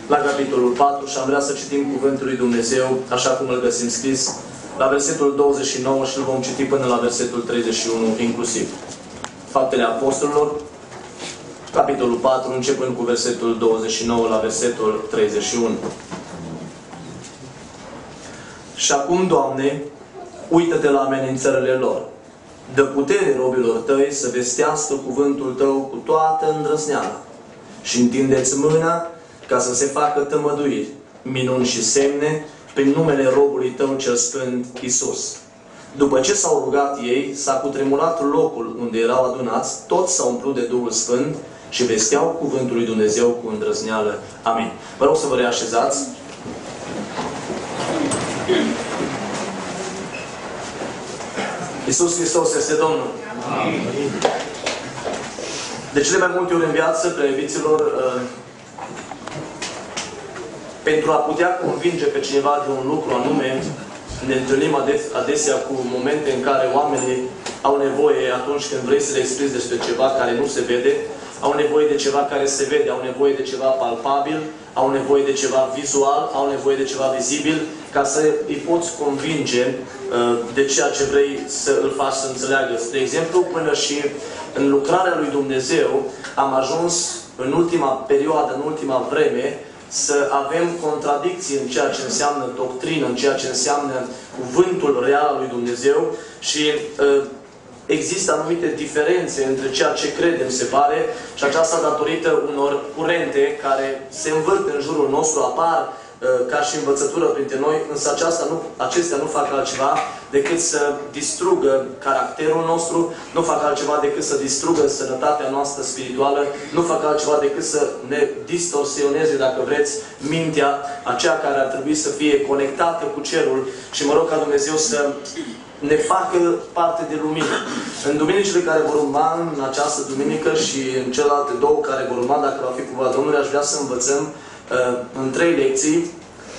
la capitolul 4 și am vrea să citim Cuvântul lui Dumnezeu așa cum îl găsim scris la versetul 29 și îl vom citi până la versetul 31 inclusiv. Faptele Apostolilor, capitolul 4, începând cu versetul 29 la versetul 31. Și acum, Doamne, uită-te la amenințările lor. Dă putere robilor tăi să vestească cuvântul tău cu toată îndrăzneala. Și întindeți mâna ca să se facă tămăduiri, minuni și semne prin numele robului tău cel sfânt Iisus. După ce s-au rugat ei, s-a cutremurat locul unde erau adunați, toți s-au umplut de Duhul Sfânt și vesteau cuvântul lui Dumnezeu cu îndrăzneală. Amin. Vă rog să vă reașezați. Iisus Hristos este Domnul. Amin. De cele mai multe ori în viață, preiubiților, pentru a putea convinge pe cineva de un lucru anume, ne întâlnim adesea cu momente în care oamenii au nevoie, atunci când vrei să le explici despre ceva care nu se vede, au nevoie de ceva care se vede, au nevoie de ceva palpabil, au nevoie de ceva vizual, au nevoie de ceva vizibil, ca să îi poți convinge de ceea ce vrei să îl faci să înțeleagă. De exemplu, până și în lucrarea lui Dumnezeu am ajuns în ultima perioadă, în ultima vreme, să avem contradicții în ceea ce înseamnă doctrină, în ceea ce înseamnă cuvântul real al lui Dumnezeu și există anumite diferențe între ceea ce credem, se pare, și aceasta datorită unor curente care se învârt în jurul nostru, apar ca și învățătură printre noi, însă acestea nu fac altceva decât să distrugă caracterul nostru, nu fac altceva decât să distrugă sănătatea noastră spirituală, nu fac altceva decât să ne distorsioneze, dacă vreți, mintea, aceea care ar trebui să fie conectată cu cerul și mă rog ca Dumnezeu să ne facă parte de lumină. În duminicile care vor urma, în această duminică și în celelalte două care vor urma, dacă va fi cuvântul Domnului, aș vrea să învățăm în 3 lecții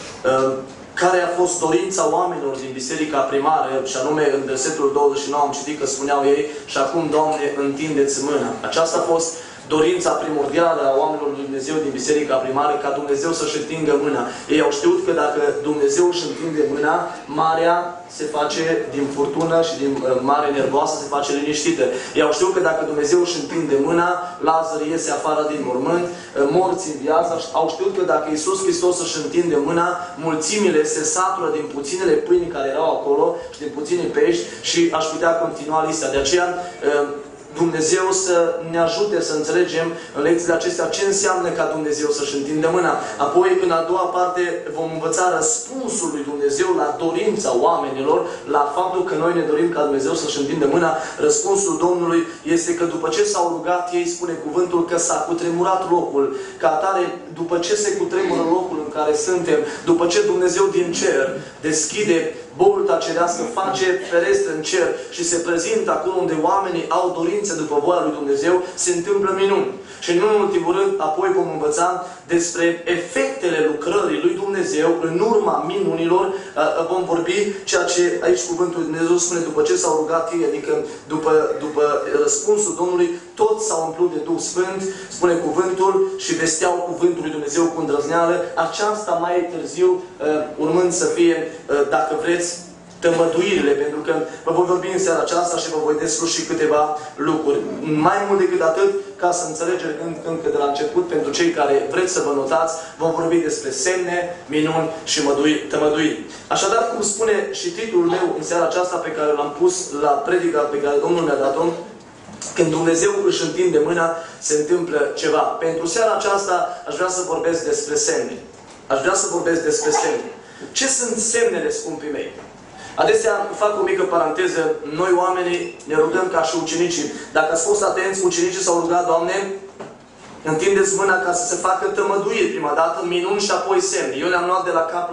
care a fost dorința oamenilor din biserica primară, și anume în versetul 29 am citit că spuneau ei: și acum, Doamne, întindeți mâna. Aceasta a fost dorința primordială a oamenilor lui Dumnezeu din biserica primară, ca Dumnezeu să-și întindă mâna. Ei au știut că dacă Dumnezeu își întinde mâna, marea se face din furtună și din mare nervoasă se face liniștită. Ei au știut că dacă Dumnezeu își întinde mâna, Lazar iese afară din mormânt, morții înviază. Au știut că dacă Iisus Hristos își întinde mâna, mulțimile se satură din puținele pâini care erau acolo și din puțini pești și aș putea continua lista. De aceea Dumnezeu să ne ajute să înțelegem în lecțiile acestea ce înseamnă ca Dumnezeu să-și întindă mâna. Apoi, în a doua parte, vom învăța răspunsul lui Dumnezeu la dorința oamenilor, la faptul că noi ne dorim ca Dumnezeu să-și întindă mâna. Răspunsul Domnului este că după ce s-au rugat, ei, spune cuvântul, că s-a cutremurat locul. Ca atare, după ce se cutremură locul în care suntem, după ce Dumnezeu din cer deschide bolta cerească, face ferestre în cer și se prezintă acolo unde oamenii au dorințe după voia lui Dumnezeu, se întâmplă minuni. Și în ultimul rând, apoi vom învăța despre efectele lucrării lui Dumnezeu în urma minunilor. Vom vorbi ceea ce aici cuvântul lui Dumnezeu spune: după ce s-au rugat ei, adică după răspunsul Domnului, toți s-au umplut de Duh Sfânt, spune cuvântul, și vesteau cuvântul lui Dumnezeu cu îndrăzneală. Aceasta mai târziu, urmând să fie, dacă vreți, tămăduirile, pentru că vă voi vorbi în seara aceasta și vă voi desluși câteva lucruri. Mai mult decât atât, ca să înțelegeți încă de la început, pentru cei care vreți să vă notați, vom vorbi despre semne, minuni și tămăduiri. Așadar, cum spune și titlul meu în seara aceasta pe care l-am pus la predica pe care Domnul mi-a dat-o, când Dumnezeu își întinde mâna, se întâmplă ceva. Pentru seara aceasta aș vrea să vorbesc despre semne. Aș vrea să vorbesc despre semne. Ce sunt semnele, scumpii mei? Adesea, fac o mică paranteză, noi oamenii ne rugăm ca și ucenicii. Dacă ați fost atenți, ucenicii s-au rugat: Doamne, întindeți mâna ca să se facă tămăduiri prima dată, minuni și apoi semne. Eu le-am luat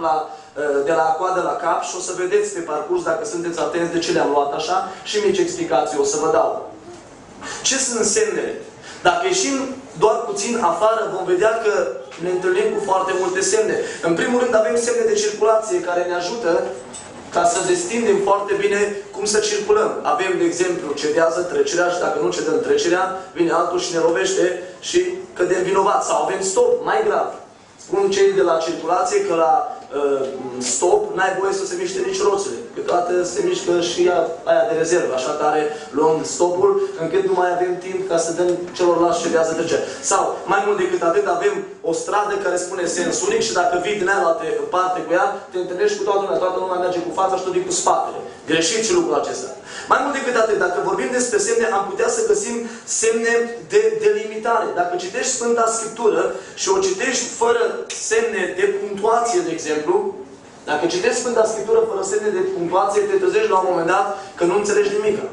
de la coadă la cap și o să vedeți pe parcurs, dacă sunteți atenți, de ce le-am luat așa și mici explicații o să vă dau. Ce sunt semnele? Dacă ieșim doar puțin afară, vom vedea că ne întâlnim cu foarte multe semne. În primul rând avem semne de circulație care ne ajută ca să destindem foarte bine cum să circulăm. Avem, de exemplu, cedează trecerea și dacă nu cedăm trecerea, vine altul și ne lovește și cădem vinovați. Sau avem stop, mai grav. Spun cei de la circulație că la stop n-ai voie să se miște nici roțile. Câteodată se mișcă și aia de rezervă, așa tare luăm stopul, încât nu mai avem timp ca să dăm celorlalți ce vrea să trece. Sau, mai mult decât atât, avem o stradă care spune sens unic și dacă vii din aia parte cu ea, te întâlnești cu toată lumea merge cu fața și tu vii cu spatele. Greșit și lucrul acesta. Mai mult decât atât, dacă vorbim despre semne, am putea să găsim semne de delimitare. Dacă citești Sfânta Scriptură și o citești fără semne de punctuație, de exemplu, dacă citești Sfânta Scriptură fără semne de punctuație, te trezești la un moment dat că nu înțelegi nimica.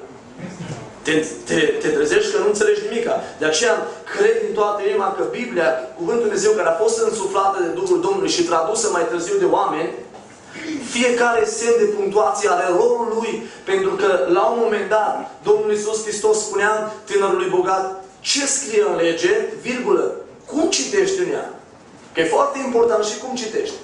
Te trezești că nu înțelegi nimica. De aceea cred din toată inima că Biblia, Cuvântul Dumnezeu care a fost însuflată de Duhul Domnului și tradusă mai târziu de oameni, fiecare semn de punctuație are rolul lui, pentru că la un moment dat Domnul Iisus Hristos spunea tânărului bogat: ce scrie în lege, virgulă, cum citești în ea? Că e foarte important și cum citești.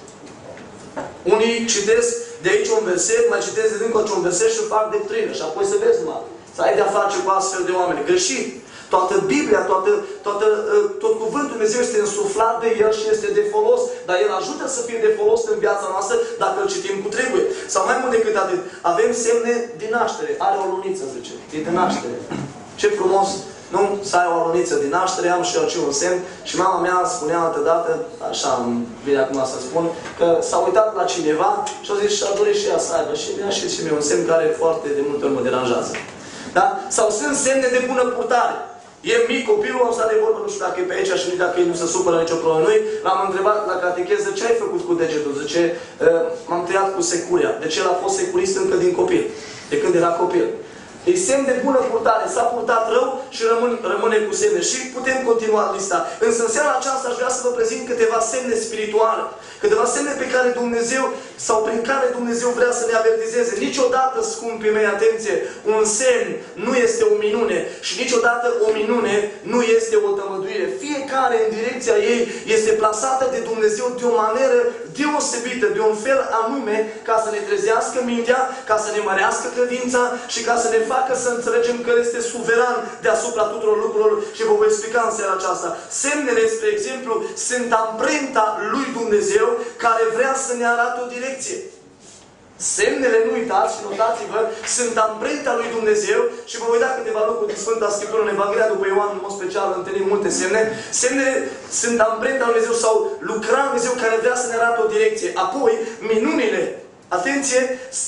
Unii citesc de aici un verset, mai citesc de dincolo un verset și fac doctrină și apoi să vezi numai. Să ai de-a face cu astfel de oameni. Greșit! Toată Biblia, tot Cuvântul Dumnezeu este însuflat de El și este de folos, dar El ajută să fie de folos în viața noastră dacă îl citim cu trebuie. Sau mai mult decât atât, avem semne din naștere. Are o luniță, zice. E de naștere. Ce frumos! Nu? Să ai o aluniță din naștere, am și eu un semn. Și mama mea spunea altădată, așa îmi vine acum să spun, că s-a uitat la cineva și a zis și-a dorit și ea să aibă. Și mi-a și mie un semn care foarte de multe ori mă deranjează. Da? Sau sunt semne de bună purtare. E mic copilul, am stat de vorbă, nu știu dacă e pe aici și nu dacă ei nu se supără nicio problemă. L-am întrebat la catecheză ce ai făcut cu degetul. Zice, m-am tăiat cu securia. Deci el a fost securist încă din copil. De când era copil. E semn de bună purtare. S-a purtat rău și rămâne cu semne. Și putem continua lista. Însă în seara aceasta aș vrea să vă prezint câteva semne spirituale. Câteva semne pe care Dumnezeu, sau prin care Dumnezeu vrea să ne avertizeze. Niciodată, scumpii mei, atenție, un semn nu este o minune. Și niciodată o minune nu este o tămăduire. Fiecare în direcția ei este plasată de Dumnezeu de o manieră deosebită, de un fel anume, ca să ne trezească mintea, ca să ne mărească credința și ca să ne facă să înțelegem că El este suveran deasupra tuturor lucrurilor și vă voi explica în seara aceasta. Semnele, spre exemplu, sunt amprenta lui Dumnezeu care vrea să ne arate o direcție. Semnele, nu uitați și notați-vă, sunt amprenta lui Dumnezeu și vă voi da câteva lucruri din Sfânta Scriptură în Evanghelia după Ioan, în mod special, întâlnim multe semne. Semnele sunt amprenta lui Dumnezeu sau lucrarea lui Dumnezeu care vrea să ne arate o direcție. Apoi, minunile, atenție,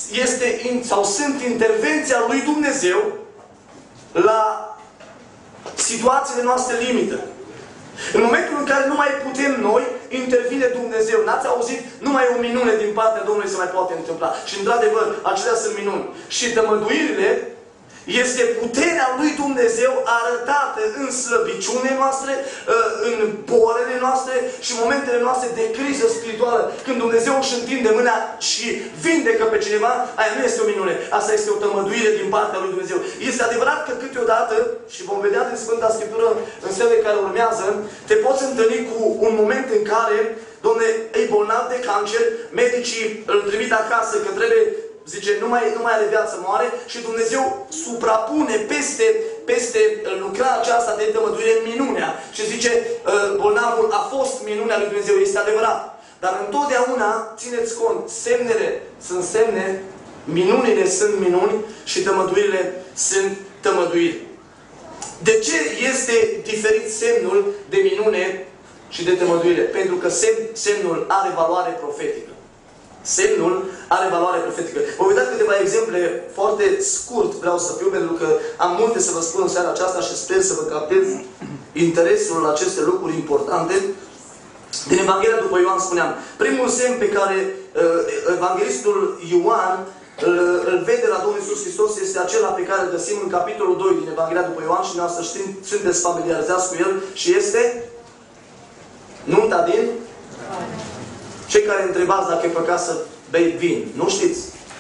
sunt intervenția lui Dumnezeu la situațiile noastre limită. În momentul în care nu mai putem noi, intervine Dumnezeu. N-ați auzit? Numai o minune din partea Domnului se mai poate întâmpla. Și într-adevăr, acelea sunt minuni. Și tămăduirile este puterea lui Dumnezeu arătată în slăbiciunile noastre, în bolile noastre și momentele noastre de criză spirituală. Când Dumnezeu își întinde mâna și vindecă pe cineva, aia nu este o minune. Asta este o tămăduire din partea lui Dumnezeu. Este adevărat că câteodată, și vom vedea din Sfânta Scriptură în serile care urmează, te poți întâlni cu un moment în care, Dom'le, e bolnav de cancer, medicii îl trimit acasă că trebuie, zice, nu mai are viață, moare, și Dumnezeu suprapune peste lucrarea aceasta de tămăduire minunea. Și zice, bolnavul a fost minunea lui Dumnezeu, este adevărat. Dar întotdeauna, țineți cont, semnele sunt semne, minunile sunt minuni și tămăduirile sunt tămăduiri. De ce este diferit semnul de minune și de tămăduire? Pentru că semnul are valoare profetică. Semnul are valoare profetică. Vă voi da câteva exemple foarte scurt, vreau să fiu, pentru că am multe să vă spun în seara aceasta și sper să vă captez interesul la aceste lucruri importante. Din Evanghelia după Ioan spuneam, primul semn pe care evanghelistul Ioan îl vede la Domnul Iisus Hristos este acela pe care îl găsim în capitolul 2 din Evanghelia după Ioan și noastră știm, sunteți familiarizați cu el, și este nunta din cei care întrebați dacă e păcat să bei vin. Nu știți?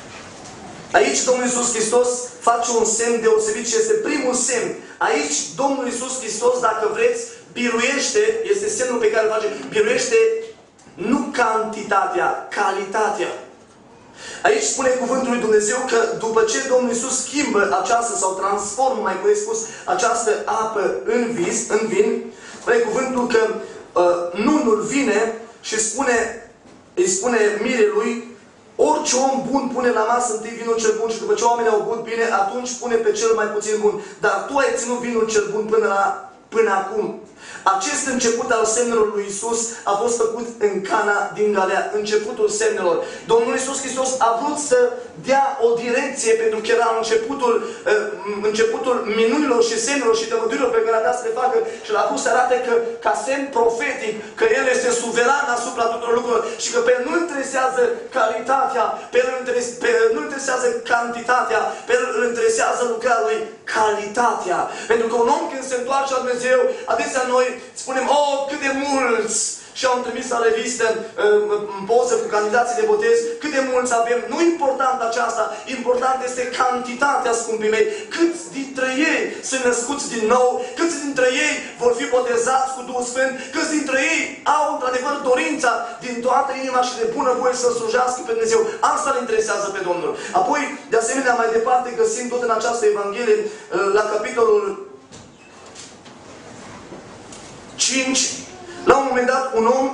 Aici Domnul Iisus Hristos face un semn deosebit și este primul semn. Aici Domnul Iisus Hristos, dacă vreți, biruiește, este semnul pe care îl face, biruiește nu cantitatea, calitatea. Aici spune cuvântul lui Dumnezeu că după ce Domnul Iisus schimbă această, sau transformă, mai corect spus, această apă în vin, spune cuvântul că nunul vine și îi spune mirelui, orice om bun pune la masă întâi vinul cel bun și după ce oamenii au băut bine, atunci pune pe cel mai puțin bun. Dar tu ai ținut vinul cel bun până acum. Acest început al semnelor lui Iisus a fost făcut în Cana din Galilea, începutul semnelor. Domnul Iisus Hristos a vrut să dea o direcție pentru că era începutul minunilor și semnelor și tămădurilor pe care avea să le facă și l-a vrut să arate că, ca semn profetic, că El este suveran asupra tuturor lucrurilor și că pe El nu interesează calitatea, pe El nu interesează cantitatea, pe El îl interesează lucrarea Lui, calitatea. Pentru că un om când se întoarce la Dumnezeu, adesea noi spunem, oh, cât de mulți! Și au trimis la revistă în poză cu candidații de botez, cât de mulți avem. Nu important aceasta, important este cantitatea, scumpii mei. Câți dintre ei sunt născuți din nou, câți dintre ei vor fi botezați cu Duhul Sfânt, câți dintre ei au într-adevăr dorința din toată inima și de bună voie să slujească pe Dumnezeu. Asta îl interesează pe Domnul. Apoi, de asemenea, mai departe găsim tot în această Evanghelie, la capitolul 5, la un moment dat, un om,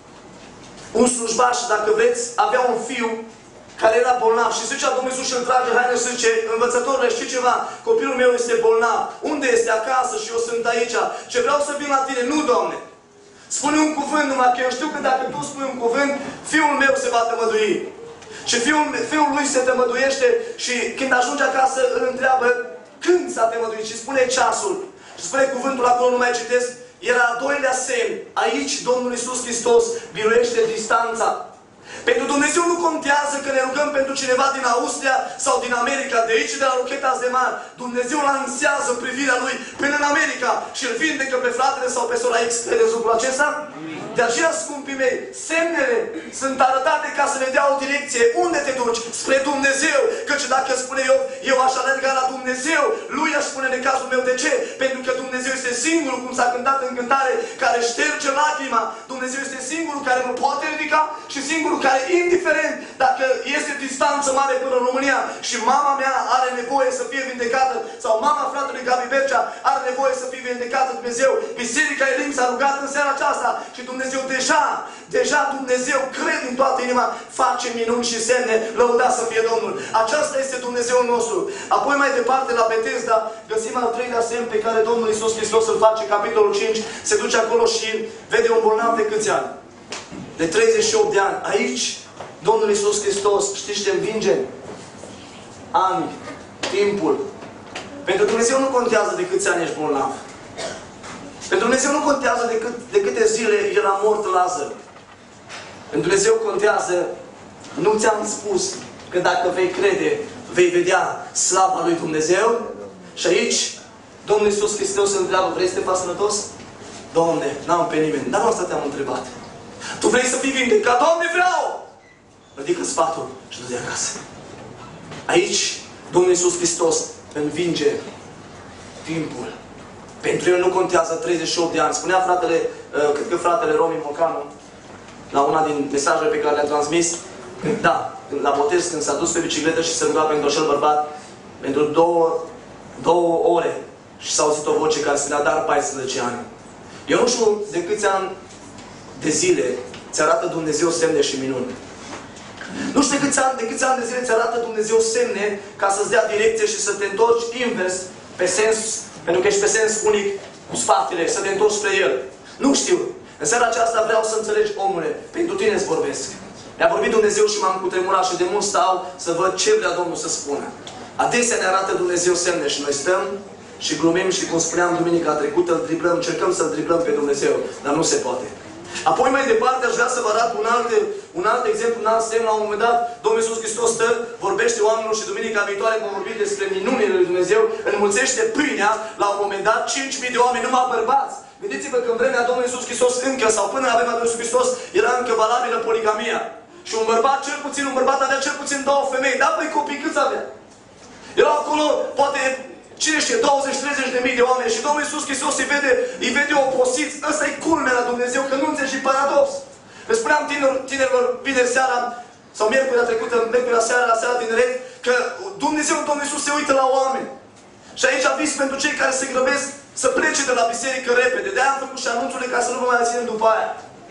un slujbaș, dacă vreți, avea un fiu care era bolnav și zicea Domnul Iisus și îl trage haine și zice, învățătorule, știi ceva? Copilul meu este bolnav. Unde este? Acasă și eu sunt aici. Ce vreau să vin la tine? Nu, Doamne. Spune un cuvânt numai, că eu știu că dacă tu spui un cuvânt, fiul meu se va tămădui. Și fiul lui se tămăduiește și când ajunge acasă îl întreabă când s-a tămăduit și spune ceasul. Și spune cuvântul acolo, nu mai citesc. Era al doilea semn. Aici Domnul Iisus Hristos biruiește distanța. Pentru Dumnezeu nu contează că ne rugăm pentru cineva din Austria sau din America, de aici, de la Rocheta de Mar. Dumnezeu lansează privirea Lui până în America și îl vindecă pe fratele sau pe sora X. Credeți lucrul acesta? De aceea, scumpii mei, semnele sunt arătate ca să ne dea o direcție. Unde te duci? Spre Dumnezeu. Căci dacă spune eu aș alerga la Dumnezeu, Lui aș spune în cazul meu. De ce? Pentru că Dumnezeu este singurul, cum s-a cântat în cântare, care șterge lacrima. Dumnezeu este singurul care nu poate ridica și singurul care, indiferent dacă este distanță mare până în România și mama mea are nevoie să fie vindecată sau mama fratelui Gabi Bercea are nevoie să fie vindecată, Dumnezeu, Biserica Elim s-a rugat în seara aceasta și Dumnezeu deja Dumnezeu, cred din toată inima, face minuni și semne, lăudat să fie Domnul. Aceasta este Dumnezeul nostru. Apoi mai departe la Betesda găsim al treilea semn pe care Domnul Iisus Hristos îl face, capitolul 5, se duce acolo și vede un bolnav de câți ani? De 38 de ani. Aici, Domnul Iisus Hristos, știți ce învinge? Ani, timpul. Pentru Dumnezeu nu contează de câți ani ești bolnav. Pentru Dumnezeu nu contează de câte zile era mort Lazar. Pentru Dumnezeu contează, nu ți-am spus că dacă vei crede, vei vedea slava lui Dumnezeu? Și aici, Domnul Iisus Hristos îl întreabă, vrei să te faci sănătos? Doamne, n-am pe nimeni. Dar nu asta te-am întrebat. Tu vrei să fii vindecat? Doamne, vreau! Ridică sfatul și du-te acasă. Aici, Domnul Iisus Hristos învinge timpul. Pentru El nu contează 38 de ani. Spunea fratele, cred că fratele Romi Mocanu, la una din mesajele pe care le-a transmis, la botez, când s-a dus pe bicicletă și se ruga pentru acel bărbat, pentru două ore și s-a auzit o voce care spunea, dar 14 ani. Eu nu știu de câți ani de zile ți arată Dumnezeu semne și minuni. Nu știu de câți ani de zile ți arată Dumnezeu semne ca să-ți dea direcție și să te întorci invers, pe sens, pentru că ești pe sens unic cu spatele, să te întorci spre El. Nu știu. În seara aceasta vreau să înțelegi, omule, pentru tine îți vorbesc. Mi-a vorbit Dumnezeu și m-am cutremurat și de mult stau să văd ce vrea Domnul să spună. Adesea ne arată Dumnezeu semne și noi stăm și glumim și, cum spuneam duminica trecută, îl driblăm, încercăm să-L driblăm pe Dumnezeu, dar nu se poate. Apoi mai departe aș vrea să vă arăt un alt exemplu, un alt semn. La un moment dat, Domnul Iisus Hristos stă, vorbește oamenilor și duminica viitoare vom vorbi despre minunile lui Dumnezeu, înmulțește pâinea, la un moment dat 5.000 de oameni, numai bărbați. Gândiți-vă că în vremea Domnului Iisus Hristos încă, sau până la vremea Domnului Iisus Hristos, era încă valabilă poligamia. Și un bărbat avea cel puțin 2 femei, dar păi copii câți avea? Erau acolo, poate, cine știe, 20-30 de mii de oameni și Domnul Iisus Hristos îi vede oposiți. Ăsta e culmea la Dumnezeu, că nu înțelegi paradox. Le spuneam tinerilor vineri seara, sau miercurea trecută, miercurea seara, la seara din red, că Dumnezeu, Domnul Iisus se uită la oameni. Și aici a vis pentru cei care se grăbesc să plece de la biserică repede. De-aia am făcut și anunțurile ca să nu vă mai ținem după aia.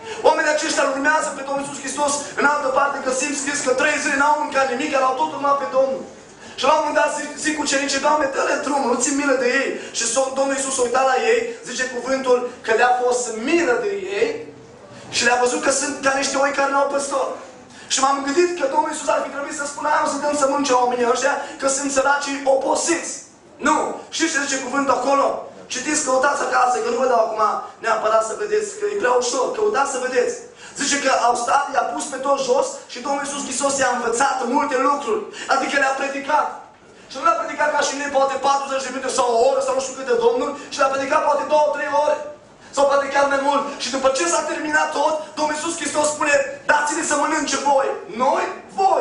Oamenii aceștia îl urmează pe Domnul Iisus Hristos. În altă parte găsim scris că 3 zile n-au mâncat nimic, l-au tot urmat pe Domnul. Și la un moment dat zic ucenicii, Doamne, dă-le drumul, nu ți milă de ei. Și Domnul Iisus a uitat la ei, zice cuvântul că le-a fost milă de ei și le-a văzut că sunt ca niște oi care n-au păstor. Și m-am gândit că Domnul Iisus ar fi trebuit să spună, am să dăm să mânce oamenii ăștia, că sunt săracii oposiți. Nu! Știți ce zice cuvântul acolo? Citiți, căutați acasă, că nu vă dau acum neapărat să vedeți, că e prea ușor, căutați să vedeți. Zice că au stat, i-a pus pe toți jos și Domnul Iisus Hristos i-a învățat multe lucruri. Adică le-a predicat. Și nu le-a predicat ca și noi, poate 40 de minute sau o oră sau nu știu câte Domnul, și le-a predicat poate 2-3 ore. Sau poate chiar mai mult. Și după ce s-a terminat tot, Domnul Iisus Hristos spune, dați-le să mănânce voi. Noi? Voi.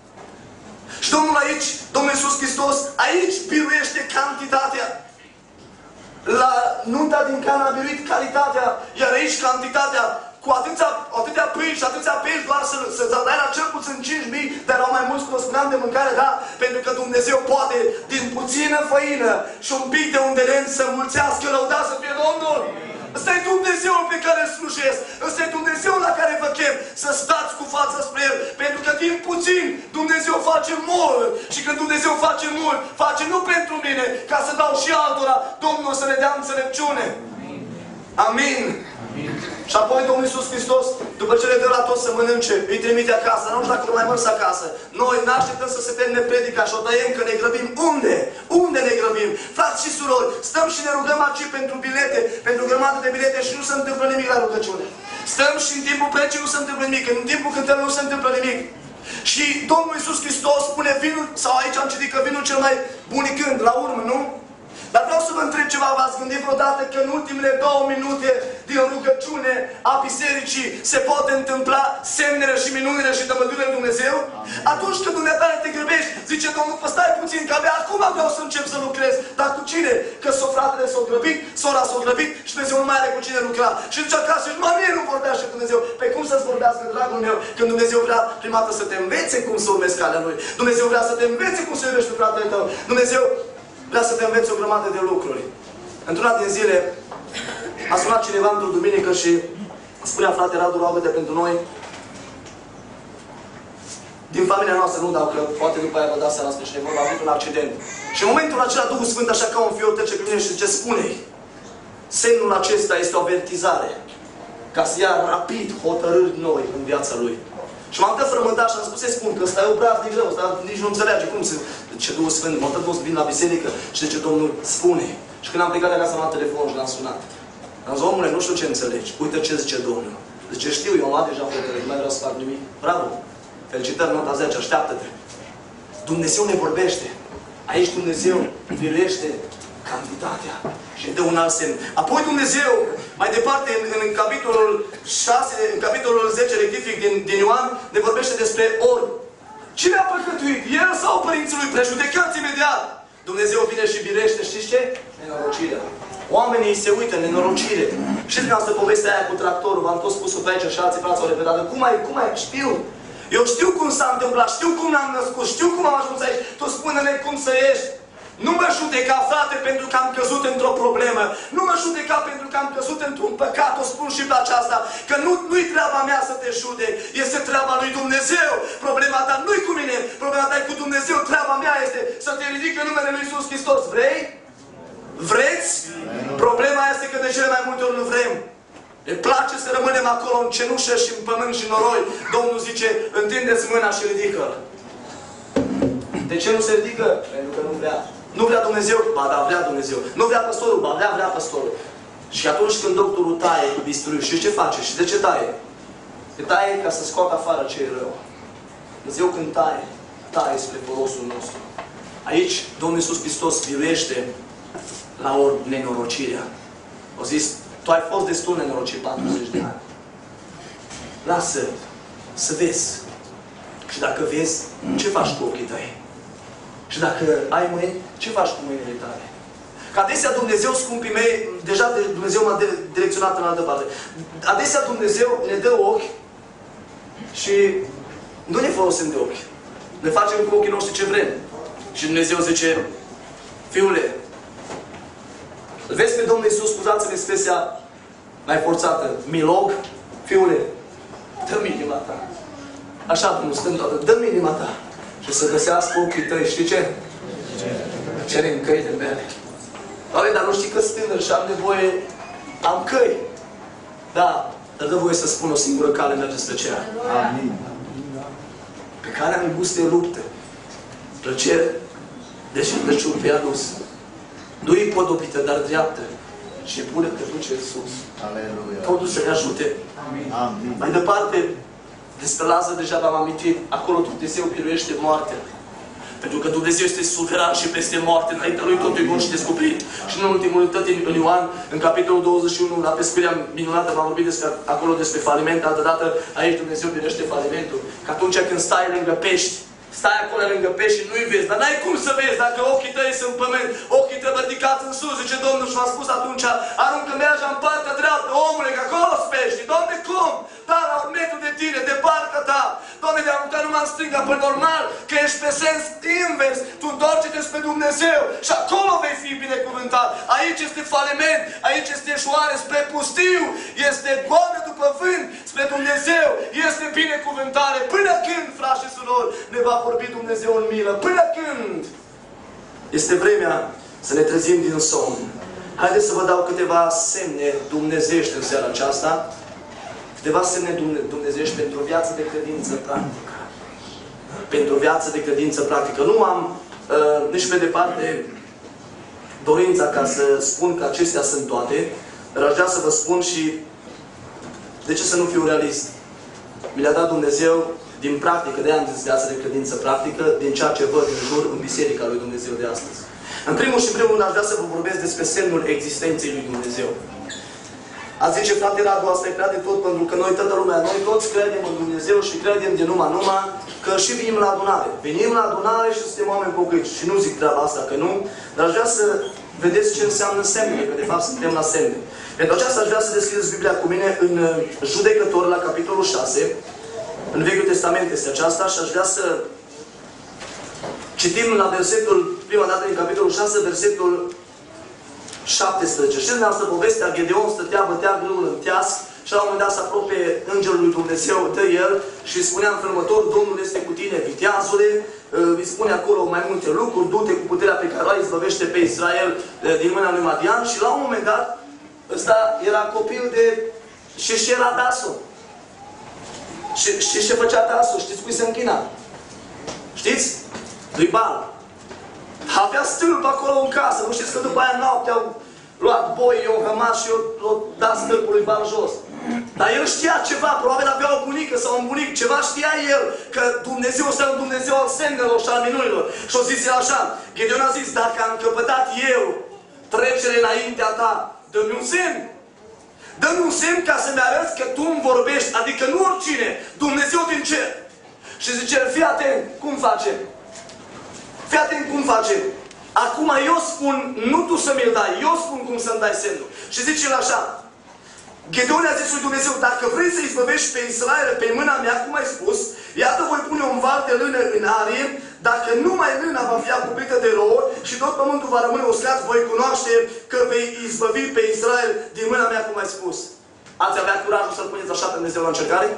Și Domnul Iisus Hristos, aici biruiește cantitatea. La nunta din Cana a biruit calitatea, iar aici cantitatea. Cu atâtea pâini și atâția pești, doar să dai la cel puțin 5.000, dar erau mai mulți, cum spuneam, de mâncare, da? Pentru că Dumnezeu poate, din puțină făină și un pic de undelen, să mulțească, lăudat să fie Domnul. Ăsta e Dumnezeul pe care îl slujesc. Ăsta e Dumnezeul la care vă chem să stați cu fața spre El. Pentru că din puțin Dumnezeu face mult. Și când Dumnezeu face mult, face nu pentru mine, ca să dau și altora. Domnul să ne dea înțelepciune. Amin. Și apoi Domnul Iisus Hristos, după ce le dă la toți să mănânce, îi trimite acasă. Nu știu dacă nu mai mers acasă. Noi ne așteptăm să se termine predica și o tăiem că ne grăbim. Unde? Unde ne grăbim? Frați și surori, stăm și ne rugăm aici pentru bilete, pentru grămadă de bilete și nu se întâmplă nimic la rugăciune. Stăm și în timpul precii nu se întâmplă nimic, în timpul cântării nu se întâmplă nimic. Și Domnul Iisus Hristos spune vinul, sau aici am citit că vinul cel mai bunicând, la urmă, nu? Dar vreau să vă întreb ceva, v-ați gândit vreodată că în ultimele 2 minute din rugăciune a bisericii se pot întâmpla semnele și minunile și tămădurile lui Dumnezeu? Atunci când dumneata te grăbești, zice Domnul, stai puțin, că abia acum vreau să încep să lucrez. Dar cu cine? Că fratele s-a grăbit, sora s-a grăbit și Dumnezeu nu mai are cu cine lucra. Și zice acasă, și mie nu vorbește Dumnezeu. Pe cum să-ți vorbească, dragul meu, când Dumnezeu vrea prima dată să te învețe cum să urmezi calea Lui. Dumnezeu vrea să te învețe cum să iubești pe fratele tău. Dumnezeu vrea să te înveți o grămadă de lucruri. Într-una din zile a sunat cineva într-o duminică și spunea, frate Radu, roagă-te pentru noi. Din familia noastră nu dau, că poate după aia vă dați seama spre cineva, a avut un accident. Și în momentul acela Duhul Sfânt, așa ca un fior, trece pe mine și zice, spune-i, semnul acesta este o avertizare ca să ia rapid hotărâri noi în viața lui. Și m-am dat frământat și am spus, să-i spun că ăsta e obraznic rău, ăsta nici nu înțelege cum se... Ce Duhul Sfânt, m-am dat să vin la biserică și zice Domnul, spune. Și când am plecat de acasă, am luat telefonul și l-am sunat. Am zis, omule, nu știu ce înțelegi. Uite ce zice Domnul. Zice, știu, eu am luat deja hotărâri, nu mai vreau să fac nimic. Bravo! Felicitări, nota 10, așteaptă-te. Dumnezeu ne vorbește. Aici Dumnezeu biruiește cantitatea și dă un alt semn. Apoi Dumnezeu, mai departe, în capitolul 6, în capitolul 10, rectific din Ioan, ne vorbește despre ori. Cine a păcătuit? El sau părinții lui? Prejudecați imediat! Dumnezeu vine și birește, știți ce? Nenorocirea. Oamenii se uită în nenorocire. Știți că am să povestea aia cu tractorul, v-am tot spus-o pe aici și alții frați au repetat. Cum ai? Știu. Eu știu cum s-a întâmplat, știu cum l-am născut, știu cum am ajuns aici. Tu spune-ne cum să ieși. Nu mă judeca, frate, pentru că am căzut într-o problemă. Nu mă judeca pentru că am căzut într-un păcat. O spun și pe aceasta. Că nu-i treaba mea să te judec. Este treaba lui Dumnezeu. Problema ta nu-i cu mine. Problema ta e cu Dumnezeu. Treaba mea este să te ridic în numele lui Iisus Hristos. Vrei? Vreți? Problema este că de cele mai multe ori nu vrem. Ne place să rămânem acolo în cenușă și în pământ și în noroi. Domnul zice, întindeți mâna și ridică-l. De ce nu se ridică? Pentru că nu vrea. Nu vrea Dumnezeu? Ba da, vrea Dumnezeu. Nu vrea păstorul? Ba da, vrea păstorul. Și atunci când doctorul taie cu bisturiu, și ce face? Și de ce taie? Că taie ca să scoată afară ce e rău. Dumnezeu când taie spre folosul nostru. Aici Domnul Iisus Hristos biruiește la ori nenorocirea. Au zis, tu ai fost destul nenorocit 40 de ani. Lasă să vezi. Și dacă vezi, ce faci cu ochii tăi? Și dacă ai mâini, ce faci cu mâinile tale? Că adesea Dumnezeu, scumpii mei, deja Dumnezeu m-a direcționat în altă parte. Adesea Dumnezeu ne dă ochi și nu ne folosim de ochi. Ne facem cu ochii noștri ce vrem. Și Dumnezeu zice, fiule, îl vezi pe Domnul Iisus, scuzați-mi expresia mai forțată, milog, fiule, dă-mi inima ta. Așa cum stăm toată, dă-mi inima ta. Și să găsească ochii tăi, știi ce? Cere în căile mele. Doamne, dar nu știi că sunt tânăr și am nevoie, am căi. Da, dar dă voie să spun o singură cale merge spre cer. Amin. Pe care am înguste lupte, plăcere, deși plăciul pe ea dus. Nu-i podobită, dar dreaptă. Și pune-te duce în sus. Aleluia. Totul să ne ajute. Amin. Mai departe, despre Lazar deja v-am amintit, acolo Dumnezeu biruiește moartea. Pentru că Dumnezeu este suveran și peste moarte, înaintea Lui totul e bun și descoperit. Și în ultimul tot în Ioan, în capitolul 21, la pescuirea minunată, v-am vorbit acolo despre faliment, altă dată aici Dumnezeu biruiește falimentul. Că atunci când stai lângă pești, stai acolo lângă pești și nu-i vezi, dar n-ai cum să vezi dacă ochii tăi sunt în pământ, ochii tăi ridicați în sus, zice Domnul și m-a spus atunci, aruncă mergea în partea dreaptă, omule, că acolo sunt pești. Doamne, cum? Da, la un metru de tine, de partea ta. Doamne, de aruncat numai în stânga, pe normal, că ești pe sens invers, tu întoarce-te spre Dumnezeu și acolo vei fi binecuvântat. Aici este faliment, aici este eșuare spre pustiu, este goană după vânt spre Dumnezeu, este binecuvântare. Până când, frați și surori, ne va vorbi Dumnezeu în milă? Până când? Este vremea să ne trezim din somn. Haideți să vă dau câteva semne dumnezeiești în seara aceasta. Câteva semne dumnezeiești pentru o viață de credință practică. Pentru o viață de credință practică. Nu am nici pe departe dorința ca să spun că acestea sunt toate, dar aș vrea să vă spun și de ce să nu fiu realist. Mi le-a dat Dumnezeu din practică, de-aia am zis viață de credință practică, din ceea ce văd în jur în Biserica lui Dumnezeu de astăzi. În primul și primul rând aș vrea să vă vorbesc despre semnul existenței lui Dumnezeu. Ați zice, frate Radu, asta e prea de tot, pentru că noi, toată lumea, noi toți credem în Dumnezeu și credem de numai că și venim la adunare. Venim la adunare și suntem oameni pocăiți. Și nu zic treaba asta că nu, dar aș vrea să vedeți ce înseamnă semnele, că de fapt suntem la semne. Pentru aceasta aș vrea să deschideți Biblia cu mine în Judecător, la capitolul 6. În Vechiul Testament este aceasta și aș vrea să citim la versetul, prima dată din capitolul 6, versetul 17. Știți dumneavoastră povestea, Gedeon stătea, bătea grâul în teas și la un moment dat se apropie Îngerul lui Dumnezeu de el și spunea în felul următor, Domnul este cu tine, viteazule, îi spune acolo mai multe lucruri, du-te cu puterea pe care o ai, izbăvește pe Israel din mâna lui Madian și la un moment dat, ăsta era copil de Șeșera Dason. Știți ce făcea Dason? Știți cui se închina? Știți? Lui Bal. Avea stâlp acolo în casă. Nu știți că după aia noaptea au luat boi, i-au rămas și i-au dat stâlpul lui Bal jos. Dar el știa ceva, probabil avea o bunică sau un bunic, ceva știa el, că Dumnezeu este un Dumnezeu al semnelor și al minunilor. Și o zis el așa, Gedeon a zis, dacă am căpătat eu trecere înaintea ta, dă-mi un semn. Dă-mi un semn ca să-mi arăți că tu îmi vorbești, adică nu oricine, Dumnezeu din cer. Și zice, fii atent, cum facem? Fii atent cum facem. Acum eu spun, nu tu să mi-l dai, eu spun cum să-mi dai semnul. Și zice el așa, Gedeon a zis lui Dumnezeu, dacă vrei să izbăvești pe Israel pe mâna mea, cum ai spus, iată voi pune un val de lână în arie, dacă numai lâna va fi acopeриtă de rouă și tot pământul va rămâne uscat, voi cunoaște că vei izbăvi pe Israel din mâna mea, cum ai spus. Ați avea curajul să-L puneți așa pe Dumnezeu la încercare?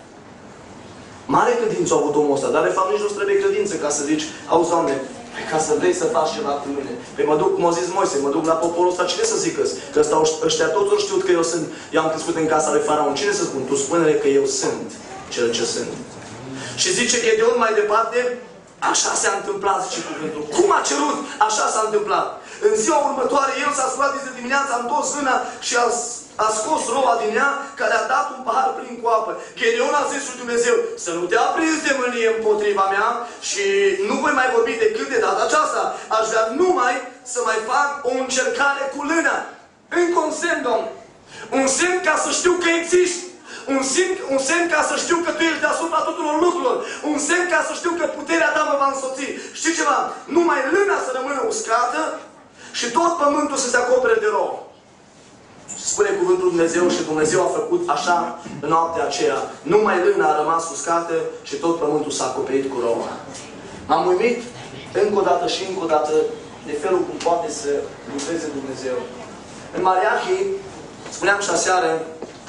Mare credință a avut omul ăsta, dar de fapt nici nu trebuie credință ca să zici, auzi, Doamne, ca să vrei să faci ceva cu mine. Păi mă duc, cum a zis Moise, mă duc la poporul ăsta, cine să zică? Că ăștia toți au știut că eu sunt, eu am crescut în casa lui Faraon. Cine să spun? Tu spune-le că eu sunt cel ce sunt. Și zice Gedeon mai departe, așa s-a întâmplat, zice cuvântul. Cum a cerut? Așa s-a întâmplat. În ziua următoare, el s-a sculat de dimineață, a întors vâna și a scos roa din ea, care a dat un pahar plin cu apă. Gedeon a zis lui Dumnezeu, să nu te aprinzi de mânie împotriva mea și nu voi mai vorbi decât de data aceasta. Aș vrea numai să mai fac o încercare cu lâna. Încă un semn, Domn. Un semn ca să știu că existi. Un semn ca să știu că Tu ești deasupra tuturor lucrurilor. Un semn ca să știu că puterea Ta mă va însoți. Știi ceva? Numai lâna să rămână uscată și tot pământul să se acopere de rouă. Spune cuvântul Dumnezeu și Dumnezeu a făcut așa în noaptea aceea. Numai lâna a rămas uscată și tot pământul s-a acoperit cu rouă. M-am uimit încă o dată și încă o dată de felul cum poate să lucreze Dumnezeu. În Mariachi, spuneam și aseară,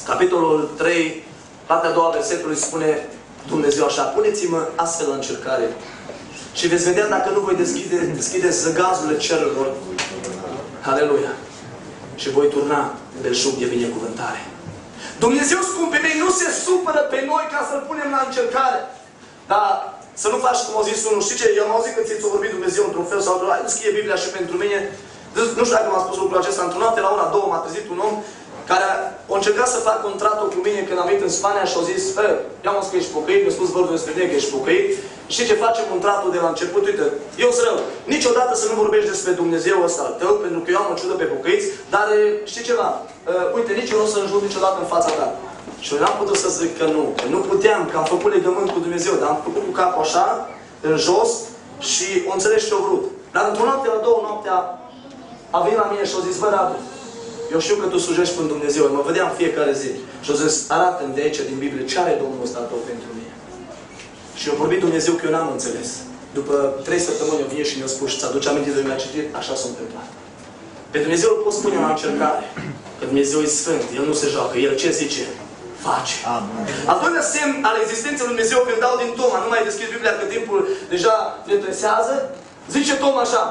capitolul 3, partea a doua versetului spune Dumnezeu așa: puneți-mă astfel la încercare și veți vedea dacă nu voi deschide zăgazurile cerurilor. Aleluia! Și voi turna belșug de binecuvântare. Dumnezeu, scumpii mei, nu se supără pe noi ca să-L punem la încercare. Dar să nu faci cum a zis unul. Știi ce? Eu am auzit că ți-a vorbit Dumnezeu într-un fel sau altul. Hai, deschide Biblia și pentru mine. Nu știu dacă m-a spus lucrul acesta. Într-o noapte, la ora 2, m-a trezit un om care a încercat să facă contractul cu mine când am venit în Spania și a zis: eu am spus că ești pocăit, mi-a spus vărdul despre mine că ești pocăit. Știi ce face contractul de la început? Uite, eu sunt rău. Niciodată să nu vorbești despre Dumnezeu ăsta al tău, pentru că eu am o ciudă pe pocăiți, dar știi ceva? Uite, nici eu nu o să înjur niciodată în fața ta. Și eu n-am putut să zic că nu. Că nu puteam, că am făcut legământ cu Dumnezeu, dar am făcut cu capul așa, în jos, și o înțeles ce-o vrut. Dar într-o noapte, la 2 noaptea, a venit la mine și a zis: bă, Radu, eu știu că tu slujești până Dumnezeu, mă vedeam fiecare zi. Și a zis: arată-mi de aici, din Biblie, ce are Domnul ăsta tău pentru mine. Și eu vorbit Dumnezeu că eu n-am înțeles. După 3 săptămâni eu vine și mi-a spus: și ți-aduce aminte de mi-a citit? Așa s-a întâmplat. Pe Dumnezeu îl poți spune la încercare. Că Dumnezeu e Sfânt, El nu se joacă. El ce zice? Face. Amin. Al doilea semn al existenței lui Dumnezeu, când dau din Toma, nu mai deschid Biblia că timpul deja ne presează, zice Toma așa: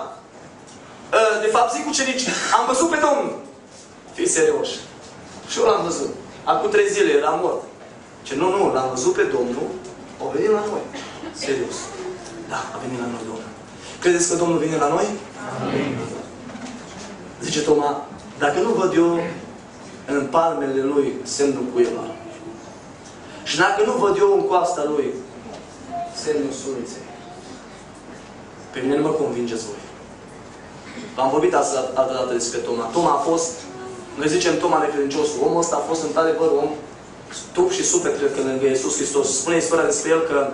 de fapt zic ucenicii, am văzut pe Domnul. Fii serioși. Și eu l-am văzut. Acum 3 zile era mort. Ce nu, l-am văzut pe Domnul, a venit la noi. Serios. Da, a venit la noi Domnul. Credeți că Domnul vine la noi? Amin. Zice Toma: dacă nu văd eu în palmele Lui semnul cuielor, și dacă nu văd eu în coasta Lui semnul suliței, pe mine nu mă convingeți voi. V-am vorbit altă dată despre Toma. Toma a fost, noi zicem Toma necredinciosul. Omul ăsta a fost într-adevăr om, trup și suflet, cred că lângă Iisus Hristos. Spune istoria despre el că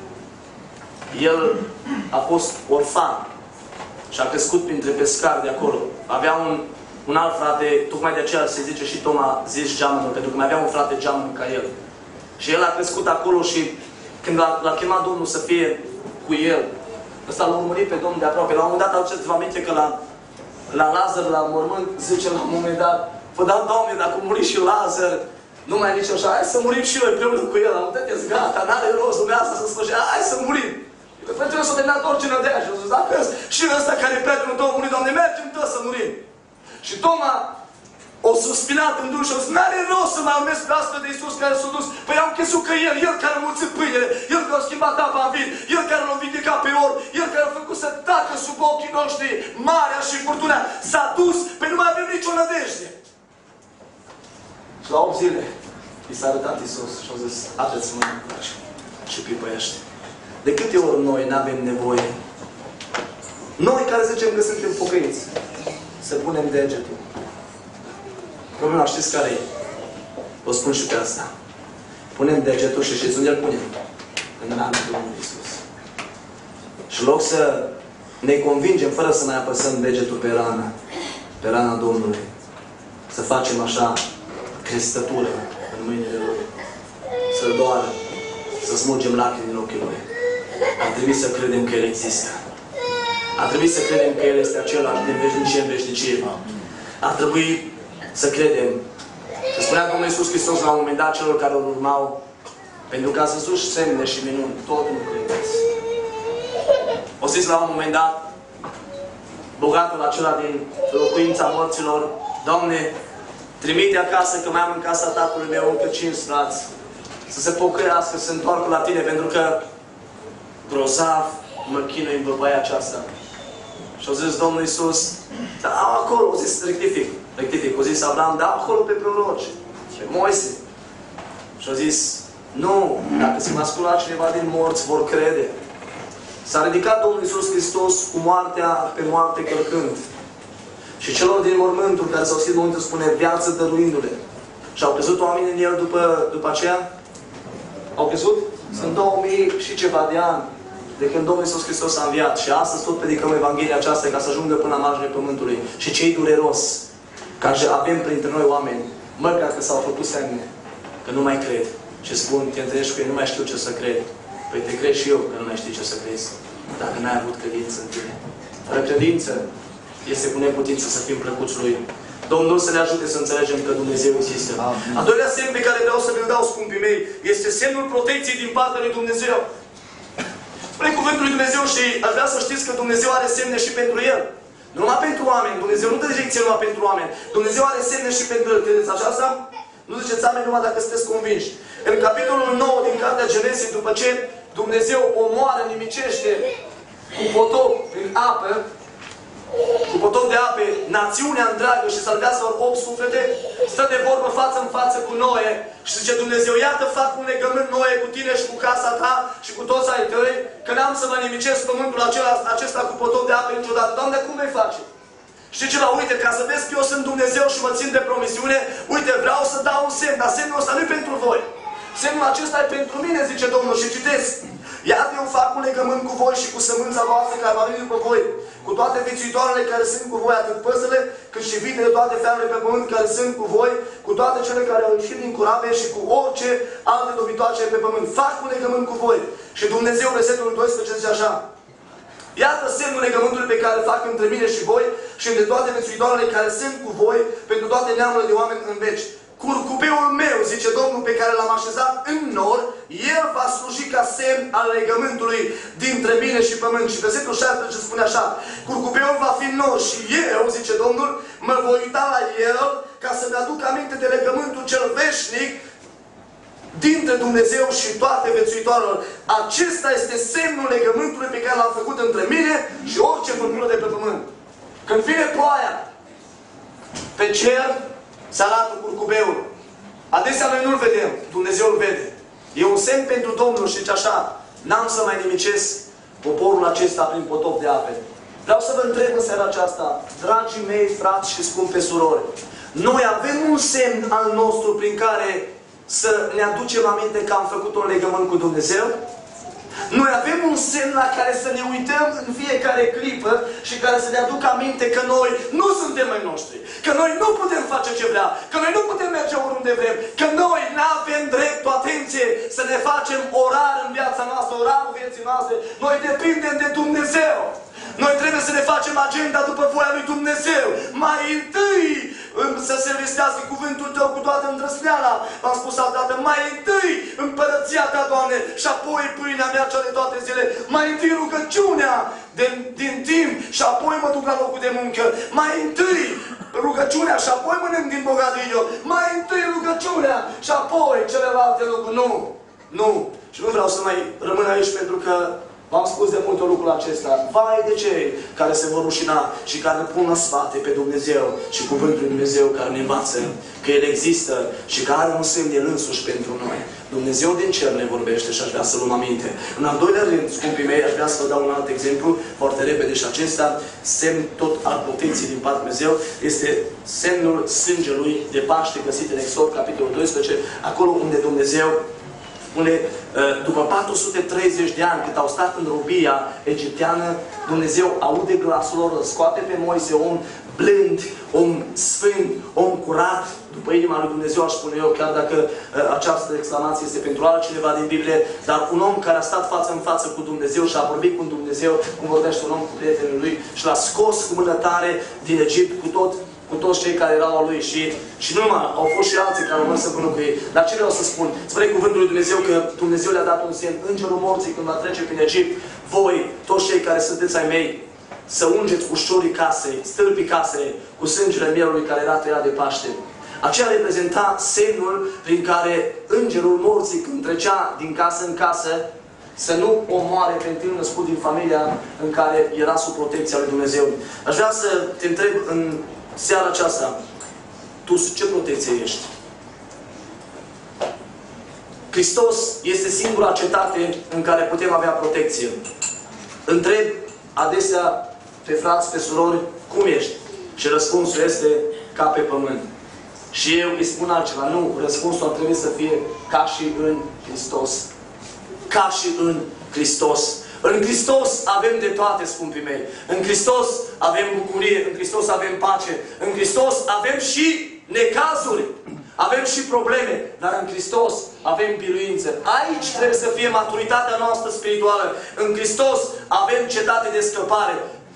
el a fost orfan și a crescut printre pescari de acolo. Avea un alt frate, tocmai de aceea se zice și Toma zis geamănă, pentru că mai avea un frate geamănă ca el. Și el a crescut acolo și când l-a chemat Domnul să fie cu el, ăsta l-a urmărit pe Domnul de aproape. La un moment dat, aduceți-vă aminte că la Lazar, la mormânt, zice la un moment dat: vă dau, Doamne, dacă a murit și Lazar, nu mai nici așa, hai să murim și noi împreună cu el. Am uitat, gata, n-are rost dumneavoastră să spune: hai să murim. Pentru că s-a terminat orice nădejde. Și a zis: dacă și ăsta care e prietenul tău a murit, Doamne, mergem toți să murim. Și Toma o suspinat în duș și a zis: n-are rost să mai urmez pe astfel de Iisus care s-a dus. Păi am crezut că El care a mulțit pâinele, El care a schimbat apa în vin, El care l-a vindecat pe orb, El care a făcut să tacă sub ochii noștri marea și furtuna, s-a dus, pe nu mai avem nicio nădejde. Și la 8 zile i s-a arătat Iisus și a zis: haideți să mănâncați și pipăiește. De câte ori noi n-avem nevoie, noi care zicem că suntem pocăiți, să punem degetul. Problema știți care e? O spun și pe asta. Punem degetul și știți unde îl punem? În rana Domnului Iisus. Și în loc să ne convingem fără să mai apăsăm degetul pe rana Domnului, să facem așa crestătură în mâinile Lui, să-L doară, să smulgem lacrimi din ochii Lui. Ar trebui să credem că El există. Ar trebui să credem că El este același din veșnicie în veșnicie. Ar trebui să credem. Că spunea Domnul Iisus Hristos la un moment dat celor care îl urmau: pentru că ați văzut semne și minuni, tot nu credeți. O zis la un moment dat bogatul acela din locuința morților: Doamne, trimite acasă că mai am în casa tatălui meu încă 5 frați să se pocăiască, să se întoarcă la tine, pentru că grozav mă chinui în băbaia aceasta. Și a zis Domnul Iisus: da, acolo, a zis, rectific, a zis Abraham: da, acolo pe proroci, pe Moise. Și a zis: nu, dacă se va scula cineva din morți, vor crede. S-a ridicat Domnul Iisus Hristos cu moartea pe moarte călcând. Și celor din mormântul care s-au scris mormântul spune: viață dăruindu-le. Și au crezut oamenii în El după aceea? Au crezut? Sunt 2000 și ceva de ani de când Domnul Iisus Hristos a înviat. Și astăzi tot predicăm Evanghelia aceasta ca să ajungă până la marginea pământului. Și ce-i dureros, că avem printre noi oameni, măcar că s-au făcut semne, că nu mai cred. Și spun: te întâlnești cu ei, nu mai știu ce să cred. Păi te cred și eu că nu mai știi ce să crezi, dacă n-ai avut credință în tine. Fără credință este cu neputință să fim plăcuți Lui. Domnul să ne ajute să înțelegem că Dumnezeu există. A doilea semn pe care vreau să vi-l dau, scumpii mei, este semnul protecției din partea lui Dumnezeu. Spune cuvântul lui Dumnezeu și aș vrea să știți că Dumnezeu are semne și pentru El. Nu numai pentru oameni. Dumnezeu nu dă direcție numai pentru oameni. Dumnezeu are semne și pentru El. Credeți așa? Nu ziceți amin numai dacă sunteți convinși. În capitolul 9 din Cartea Genesis, după ce Dumnezeu omoară, nimicește cu potop în apă, cu potop de ape, națiunea întreagă și salvează 8 suflete, stă de vorbă față în față cu Noe și zice Dumnezeu, iată fac un legământ, Noe, cu tine și cu casa ta și cu toți ai tăi, că n-am să mă nimicesc pământul acesta cu potop de ape niciodată. Doamne, cum vei face? Știi ceva? Uite, ca să vezi că eu sunt Dumnezeu și mă țin de promisiune, uite, vreau să dau un semn, dar semnul ăsta nu e pentru voi. Semnul acesta e pentru mine, zice Domnul, și citesc. Iată, eu fac un legământ cu voi și cu sămânța voastră care va veni după voi, cu toate viețuitoarele care sunt cu voi, atât păsările, cât și vitele, toate feamele pe pământ care sunt cu voi, cu toate cele care au ieșit din corabie și cu orice alte dobitoace pe pământ. Fac un legământ cu voi. Și Dumnezeu, versetul 12, zice așa. Iată semnul legământului pe care îl fac între mine și voi și între toate viețuitoarele care sunt cu voi, pentru toate neamurile de oameni în veci. Curcubeul meu, zice Domnul, pe care l-am așezat în nor, el va sluji ca semn al legământului dintre mine și pământ. Și versetul 16 spune așa, curcubeul va fi nor și eu, zice Domnul, mă voi uita la el ca să-mi aduc aminte de legământul cel veșnic dintre Dumnezeu și toate viețuitoarelor. Acesta este semnul legământului pe care l-am făcut între mine și orice făptură de pe pământ. Când vine ploaia pe cer, se arată curcubeul. Adesea noi nu-l vedem, Dumnezeu îl vede. E un semn pentru Domnul și zice așa, n-am să mai nimicesc poporul acesta prin potop de ape. Vreau să vă întreb în seara aceasta, dragii mei, frați și scumpe surori, noi avem un semn al nostru prin care să ne aducem aminte că am făcut un legământ cu Dumnezeu? Noi avem un semn la care să ne uităm în fiecare clipă și care să ne aducă aminte că noi nu suntem ai noștri, că noi nu putem face ce vrea, că noi nu putem merge oriunde vrem, că noi nu avem dreptul, atenție, să ne facem orar în viața noastră, orarul vieții noastre. Noi depindem de Dumnezeu. Noi trebuie să ne facem agenda după voia lui Dumnezeu. Mai întâi să se vestească cuvântul Tău cu toată îndrăzneala. V-am spus altădată, mai întâi împărăția Ta, Doamne, și apoi pâinea mea cea de toate zile. Mai întâi rugăciunea din timp și apoi mă duc la locul de muncă. Mai întâi rugăciunea și apoi mănânc din bogăție. Mai întâi rugăciunea și apoi celelalte lucruri. Nu, nu. Și nu vreau să mai rămân aici pentru că v-am spus de multe lucrul acesta. Vai de cei care se vor rușina și care pun în spate pe Dumnezeu și cuvântul lui Dumnezeu care ne învață că El există și că are un semn El însuși pentru noi. Dumnezeu din cer ne vorbește și aș vrea să luăm aminte. În al doilea rând, scumpii mei, aș vrea să vă dau un alt exemplu, foarte repede și acesta, semn tot al protecției din partea Dumnezeu, este semnul sângelui de Paște găsit în Exod, capitolul 12, acolo unde Dumnezeu spune, după 430 de ani, cât au stat în robia egipteană, Dumnezeu aude glasul lor, îl scoate pe Moise, om blând, om sfânt, om curat, după inima lui Dumnezeu, aș spune eu, chiar dacă această exclamație este pentru altcineva din Biblie, dar un om care a stat față în față cu Dumnezeu și a vorbit cu Dumnezeu, cum vorbește un om cu prietenul lui, și l-a scos cu mână tare din Egipt cu toți cei care erau a lui și nu numai, au fost și alții care au mers împreună cu ei. Dar ce vreau să spun? Spune cuvântul lui Dumnezeu că Dumnezeu le-a dat un semn. Îngerul morții, când va trece prin Egipt, voi, toți cei care sunteți ai mei, să ungeți ușorii casei, stâlpii casei, cu sângele mielului care era tăiat de Paște. Aceea reprezenta semnul prin care îngerul morții, când trecea din casă în casă, să nu omoare pe întâi născut din familia în care era sub protecția lui Dumnezeu. Aș vrea să te întreb în seara aceasta, tu ce protecție ești? Hristos este singura cetate în care putem avea protecție. Întreb adesea pe frați, pe surori, cum ești? Și răspunsul este ca pe pământ. Și eu îi spun altceva. Nu, răspunsul ar trebui să fie ca și în Hristos. Ca și în Hristos. În Hristos avem de toate, scumpii mei. În Hristos avem bucurie, în Hristos avem pace, în Hristos avem și necazuri, avem și probleme, dar în Hristos avem biruință. Aici trebuie să fie maturitatea noastră spirituală. În Hristos avem cetate de scăpare.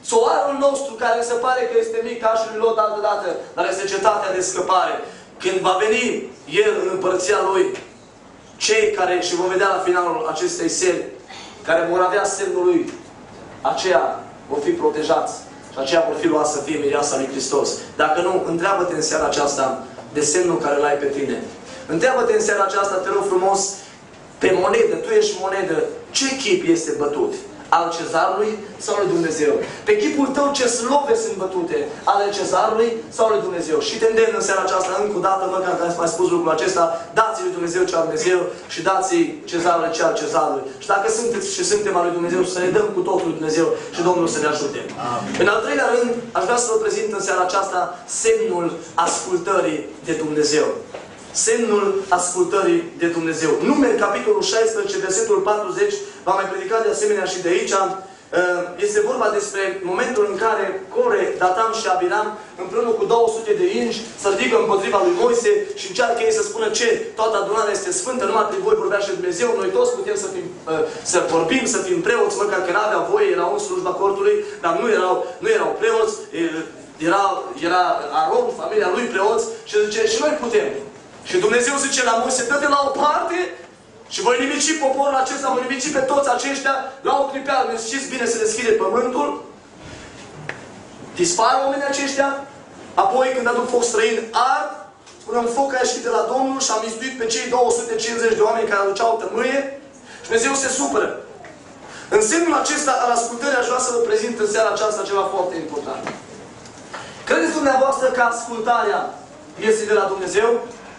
Țoarul nostru, care se pare că este mic ca și lui Lot altă dată, dar este cetatea de scăpare. Când va veni El în împărăția Lui, cei care, și vom vedea la finalul acestei serii, care vor avea semnul Lui, aceia vor fi protejați și aceia vor fi luați să fie mireasa lui Hristos. Dacă nu, întreabă-te în seara aceasta de semnul care l-ai pe tine. Întreabă-te în seara aceasta, te rog frumos, pe monedă, tu ești monedă, ce chip este bătut? Al cezarului sau al lui Dumnezeu? Pe chipul tău ce slove sunt bătute? Ale cezarului sau al lui Dumnezeu? Și te îndemn în seara aceasta, încă o dată, măcar că ați mai spus lucrul acesta, dați lui Dumnezeu ce al Dumnezeu și dați cezarului ce al cezarului. Și dacă sunteți și suntem al lui Dumnezeu, să ne dăm cu totul lui Dumnezeu și Domnul să ne ajute. Amin. În al treilea rând, aș vrea să vă prezint în seara aceasta semnul ascultării de Dumnezeu. Semnul ascultării de Dumnezeu. Numeri, capitolul 16, versetul 40, v-am mai predicat de asemenea și de aici. Este vorba despre momentul în care Core, Datan și Abiram, împreună cu 200 de ingi, se ridică împotriva lui Moise și încearcă ei să spună ce? Toată adunarea este sfântă, numai prin voi vorbea și Dumnezeu, noi toți putem să vorbim, să fim preoți, măcar că n-avea voie, erau în slujba cortului, dar nu erau preoți, era Aron, familia lui preoți, și zice, și noi putem. Și Dumnezeu zice la Moise, dă-te la o parte și voi nimici poporul acesta, voi nimici pe toți aceștia la o clipeală. Ne știți bine, se deschide pământul, dispar oamenii aceștia, apoi când aduc foc străin, ard, spunem, foc a ieșit de la Domnul și a mistuit pe cei 250 de oameni care aduceau tămâie și Dumnezeu se supără. În semnul acesta al ascultării aș vrea să vă prezint în seara aceasta ceva foarte important. Credeți dumneavoastră că ascultarea este de la Dumnezeu?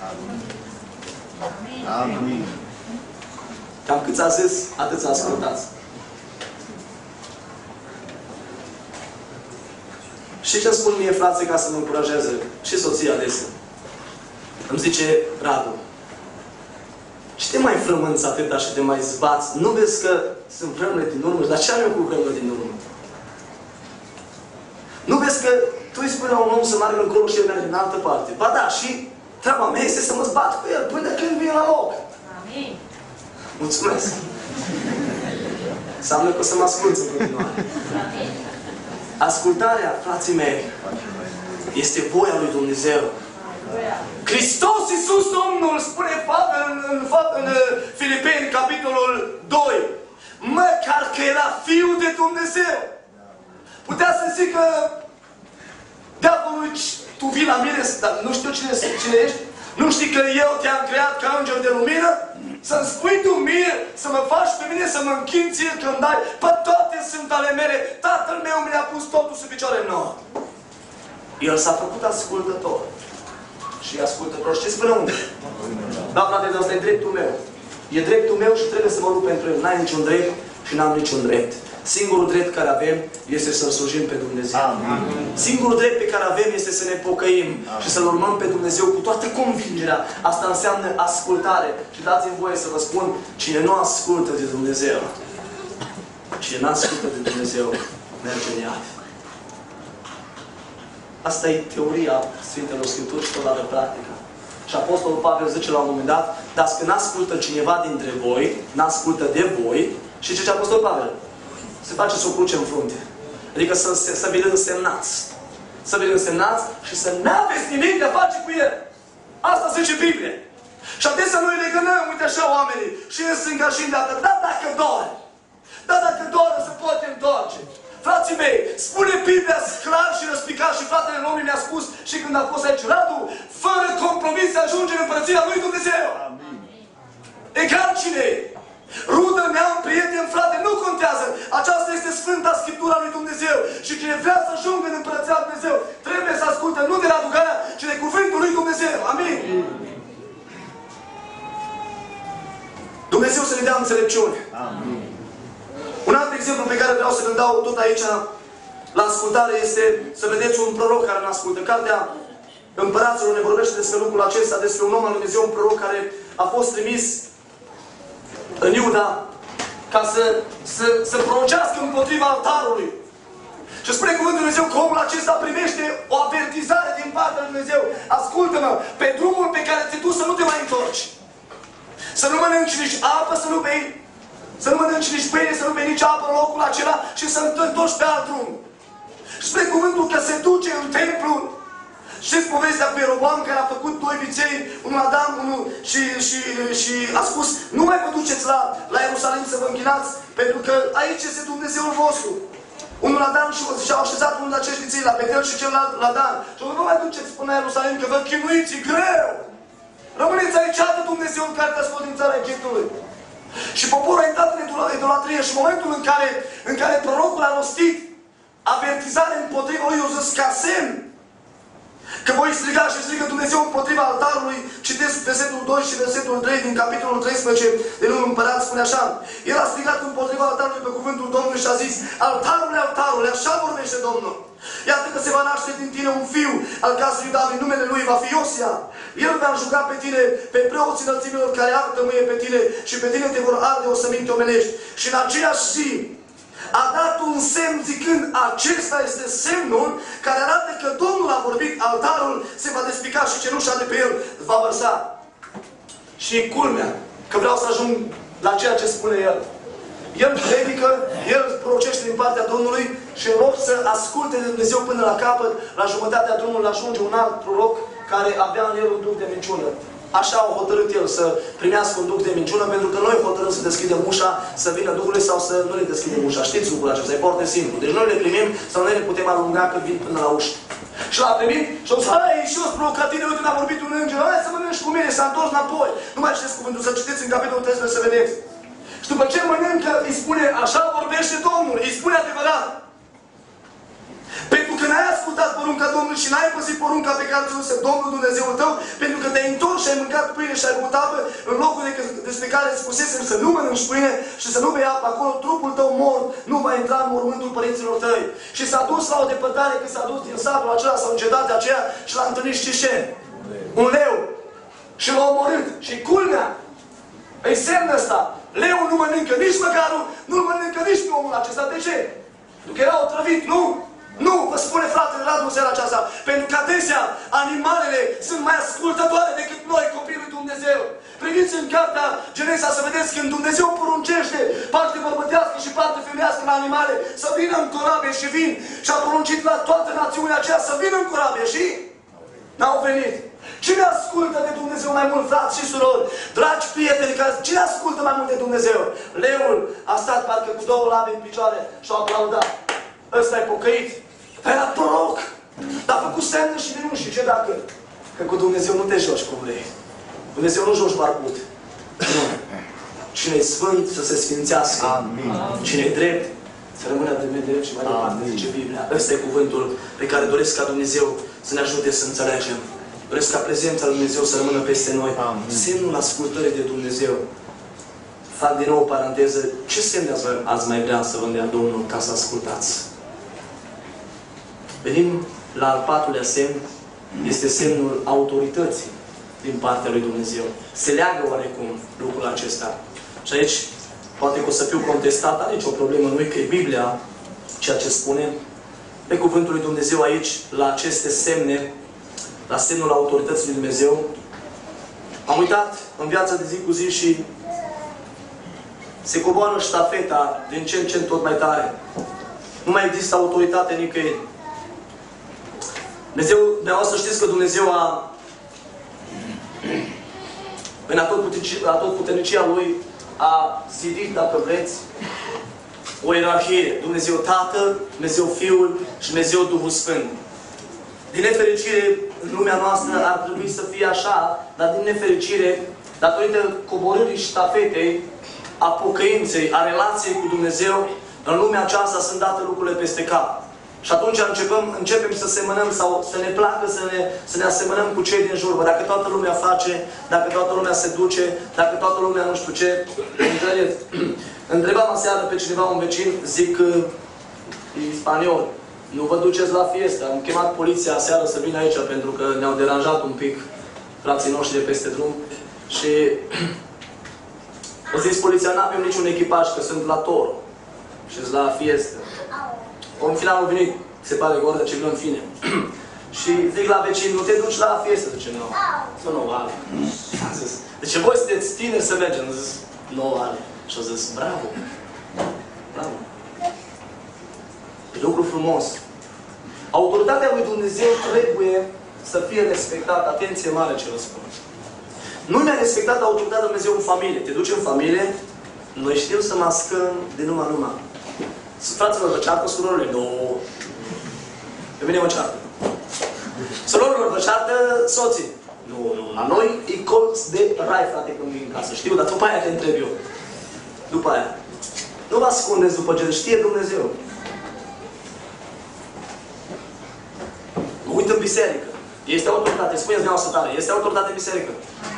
Amin. Cam cât a zis, atât să ascultați. Și ce-mi spun mie, frații, ca să mă încurajeze? Și soția adesea. Îmi zice, Radu, ce te mai frămânți atâta și te mai zbați? Nu vezi că sunt vremuri din urmă? Dar ce am eu cu vremuri din urmă? Nu vezi că tu îi spui la un om să meargă încolo și el merge în altă parte? Ba da, și treaba mea este să mă zbat cu el până când vine la loc. Amin. Mulțumesc. Înseamnă că o să mă asculți în continuare. Amin. Ascultarea, frații mei, este voia lui Dumnezeu. Hristos Iisus Domnul spune în Filipeni, capitolul 2, măcar că era Fiul de Dumnezeu. Putea să zică diavolului, tu vii la mine, dar nu știu cine ești? Nu știi că eu te-am creat ca înger de lumină? Să-mi spui tu mie, să mă faci pe mine, să mă închin ție când dai, pe toate sunt ale mele. Tatăl meu mi-a pus totul sub picioare nouă. El s-a făcut ascultător. Și ascultător. Știți până unde? Da, frate, dar ăsta e dreptul meu. E dreptul meu și trebuie să mă lupt pentru el. N-ai niciun drept și n-am niciun drept. Singurul drept care avem este să-L slujim pe Dumnezeu. Amin. Singurul drept pe care avem este să ne pocăim. Amin. Și să-L urmăm pe Dumnezeu cu toată convingerea. Asta înseamnă ascultare. Și dați-mi voie să vă spun, cine nu ascultă de Dumnezeu, cine nu ascultă de Dumnezeu, merge în iad. Asta e teoria Sfintelor Scripturi și tot are practică. Și Apostolul Pavel zice la un moment dat, dar când ascultă cineva dintre voi, n-ascultă de voi, și ce Apostolul Pavel? Se face să o cruce în frunte. Adică să vi-l însemnați. Să vi-l însemnați și să n-aveți nimic de a face cu el. Asta zice Biblia. Și adesea noi legănăm, uite așa oamenii, și în stânga și în dreapta. Da, dacă doare. Da, dacă doare, se poate întoarce. Frații mei, spune Biblia clar și răspicat și fratele Romii mi-a spus și când a fost aici, Radu, fără compromis să ajunge în împărăția lui Dumnezeu. Amin. Egal cine e. Rudă, neam, prieten, frate, nu contează. Aceasta este Sfânta Scriptura lui Dumnezeu. Și cine vrea să ajungă în împărăția lui Dumnezeu, trebuie să asculte nu de la rugarea, ci de cuvântul lui Dumnezeu. Amin. Dumnezeu să ne dea înțelepciune. Amin. Un alt exemplu pe care vreau să-l dau tot aici la ascultare este să vedeți un proroc care ne ascultă. Cartea Împăraților ne vorbește despre lucrul acesta, despre un om al lui Dumnezeu, un proroc care a fost trimis în Iuda ca să prorocească împotriva altarului. Și spune cuvântul Dumnezeu că omul acesta primește o avertizare din partea lui Dumnezeu. Ascultă-mă, pe drumul pe care te duci să nu te mai întorci. Să nu mănânci nici apă, să nu bei, să nu mănânci nici pâine, să nu bei nici apă în locul acela și să te întorci pe alt drum. Și spune cuvântul că se duce în templu. Știți povestea cu Ieroboam care a făcut doi viței, unul Adam, unul și a spus: nu mai vă duceți la Ierusalim să vă închinați, pentru că aici este Dumnezeul vostru. Unul la Dan și-au așezat unul de acești viței la Betel și celălalt la Dan. Și nu vă mai duceți până la Ierusalim că vă chinuiți, e greu. Rămâneți aici de Dumnezeul care te-a scos din țara Egiptului. Și poporul a intrat în idolatrie și în momentul în care prorocul a rostit avertizare împotriva lui, i-a zis ca semn că voi striga și strigă Dumnezeu împotriva altarului. Citesc versetul 2 și versetul 3 din capitolul 13 din Unul Împărat, spune așa: el a strigat împotriva altarului pe cuvântul Domnului și a zis: altarule, altarule, așa vorbește Domnul. Iată că se va naște din tine un fiu al casei lui David, numele lui va fi Iosia. El va juca pe tine, pe preoții înălțimilor care ar tămâie pe tine și pe tine te vor arde o săminte omenești. Și în aceeași zi a dat un semn zicând: acesta este semnul care arată că Domnul a vorbit, altarul se va despica și cenușa de pe el va vărsa. Și culmea, că vreau să ajung la ceea ce spune el. El predică, el prorocește din partea Domnului și în loc să asculte de Dumnezeu până la capăt, la jumătatea drumului ajunge un alt proroc care avea în el un duc de minciună. Așa a hotărât el să primească un duc de minciună, pentru că noi hotărâm să deschidem ușa, să vină Duhul sau să nu le deschidem ușa. Știți lucrul acesta, e foarte simplu. Deci noi le primim sau noi le putem alunga când vin până la ușă. Și l-a primit și a zis: hai, și eu spun ca tine, uite, n-a vorbit un înger, hai să mănânci cu mine, s-a întors înapoi. Nu mai citeți cuvântul, să citeți în capitolul 13 să vedeți. Și după ce mănâncă, îi spune: așa vorbește Domnul, îi spune adevărat. Pentru că n-ai ascultat porunca Domnului și n-ai păzit porunca pe care ți-o duse Domnul Dumnezeul tău, pentru că te-ai întors și ai mâncat pâine și ai băut apă, în locul despre care îți spusesem să nu mănânci pâine și să nu bei apă, acolo trupul tău mort nu va intra în mormântul părinților tăi. Și s-a dus la o depărtare, când s-a dus din satul acela sau în cetatea aceea și l-a întâlnit, știți ce? Un leu. Și l-a omorât. Și culmea, îi semnă ăsta: leul nu mănâncă nici măgarul, nu-l mănâncă nici pe omul acesta. De ce? Pentru că era otrăvit, nu? Nu, vă spune fratele Radu în seara aceasta, pentru că adesea animalele sunt mai ascultătoare decât noi, copiii lui Dumnezeu. Priviți în cartea Genesa să vedeți când Dumnezeu poruncește parte bărbătească și parte femeiască la animale să vină în corabie și vin. Și a poruncit la toată națiunea aceea să vină în corabie și n-au venit. Cine ascultă de Dumnezeu mai mult, frați și surori? Dragi prieteni, cine ascultă mai mult de Dumnezeu? Leul a stat parcă cu două labe în picioare și a aplaudat. Ăsta e pocăit. Era proroc. Dar a făcut semne și minuni. Și ce dacă? Că cu Dumnezeu nu te joci cum vrei. Dumnezeu nu joci barbut. Nu. Cine e sfânt să se sfințească. Amin. Cine e drept să rămână de drept și mai departe, zice Biblia. Ăsta e cuvântul pe care doresc ca Dumnezeu să ne ajute să înțelegem. Doresc ca prezența lui Dumnezeu să rămână peste noi. Amin. Semnul ascultării de Dumnezeu. Fac din nou o paranteză. Ce semne ați mai vrea să vă dea Domnul ca să ascultați? Venim la al patrulea semn. Este semnul autorității din partea lui Dumnezeu. Se leagă oarecum lucrul acesta. Și aici, poate că o să fiu contestat, dar nicio problemă, nu e că e Biblia ceea ce spune. Pe cuvântul lui Dumnezeu aici, la aceste semne, la semnul autorității lui Dumnezeu, am uitat în viața de zi cu zi și se coboară ștafeta din ce în ce tot mai tare. Nu mai există autoritate nicăieri. Dumnezeu, dumneavoastră știți că Dumnezeu în atotputernicia Lui a zidit, dacă vreți, o ierarhie. Dumnezeu Tatăl, Dumnezeu Fiul și Dumnezeu Duhul Sfânt. Din nefericire, în lumea noastră ar trebui să fie așa, dar din nefericire, datorită coborârii ștafetei, a pocăinței, a relației cu Dumnezeu, în lumea aceasta sunt date lucrurile peste cap. Și atunci începem să semănăm sau să ne placă să ne asemănăm cu cei din jur. Dacă toată lumea face, dacă toată lumea se duce, dacă toată lumea nu știu ce, întrebam aseară pe cineva, un vecin, zic, e spaniol, nu vă duceți la fiestă. Am chemat poliția aseară să vină aici pentru că ne-au deranjat un pic frații noștri de peste drum și o zis poliția, n-avem niciun echipaj, că sunt la Toro și la fiestă. În final au venit, se pare că ori de ce în fine. Și zic la vecin, nu te duci la fiestă? Zice, nu. Să nu are. Am zis, deci voi sunteți tineri să mergem. Am zis, nu are. Și a zis, bravo. Bravo. E lucru frumos. Autoritatea lui Dumnezeu trebuie să fie respectată. Atenție mare ce vă spun. Nu mi-a respectat autoritatea lui Dumnezeu în familie. Te duci în familie, noi știm să mascăm de numai. Fraților, vă ceartă surorile? Nu. Pe mine mă ceartă. Surorilor, vă ceartă soții? Nu. La noi e colț de rai, frate, când vin în casă. Știu, dar după aia te întreb eu. După aia. Nu vă ascundeți după ce știe Dumnezeu. Mă uit în biserică. Este autoritate. Spuneți dumneavoastră tare. Este autoritate în biserică.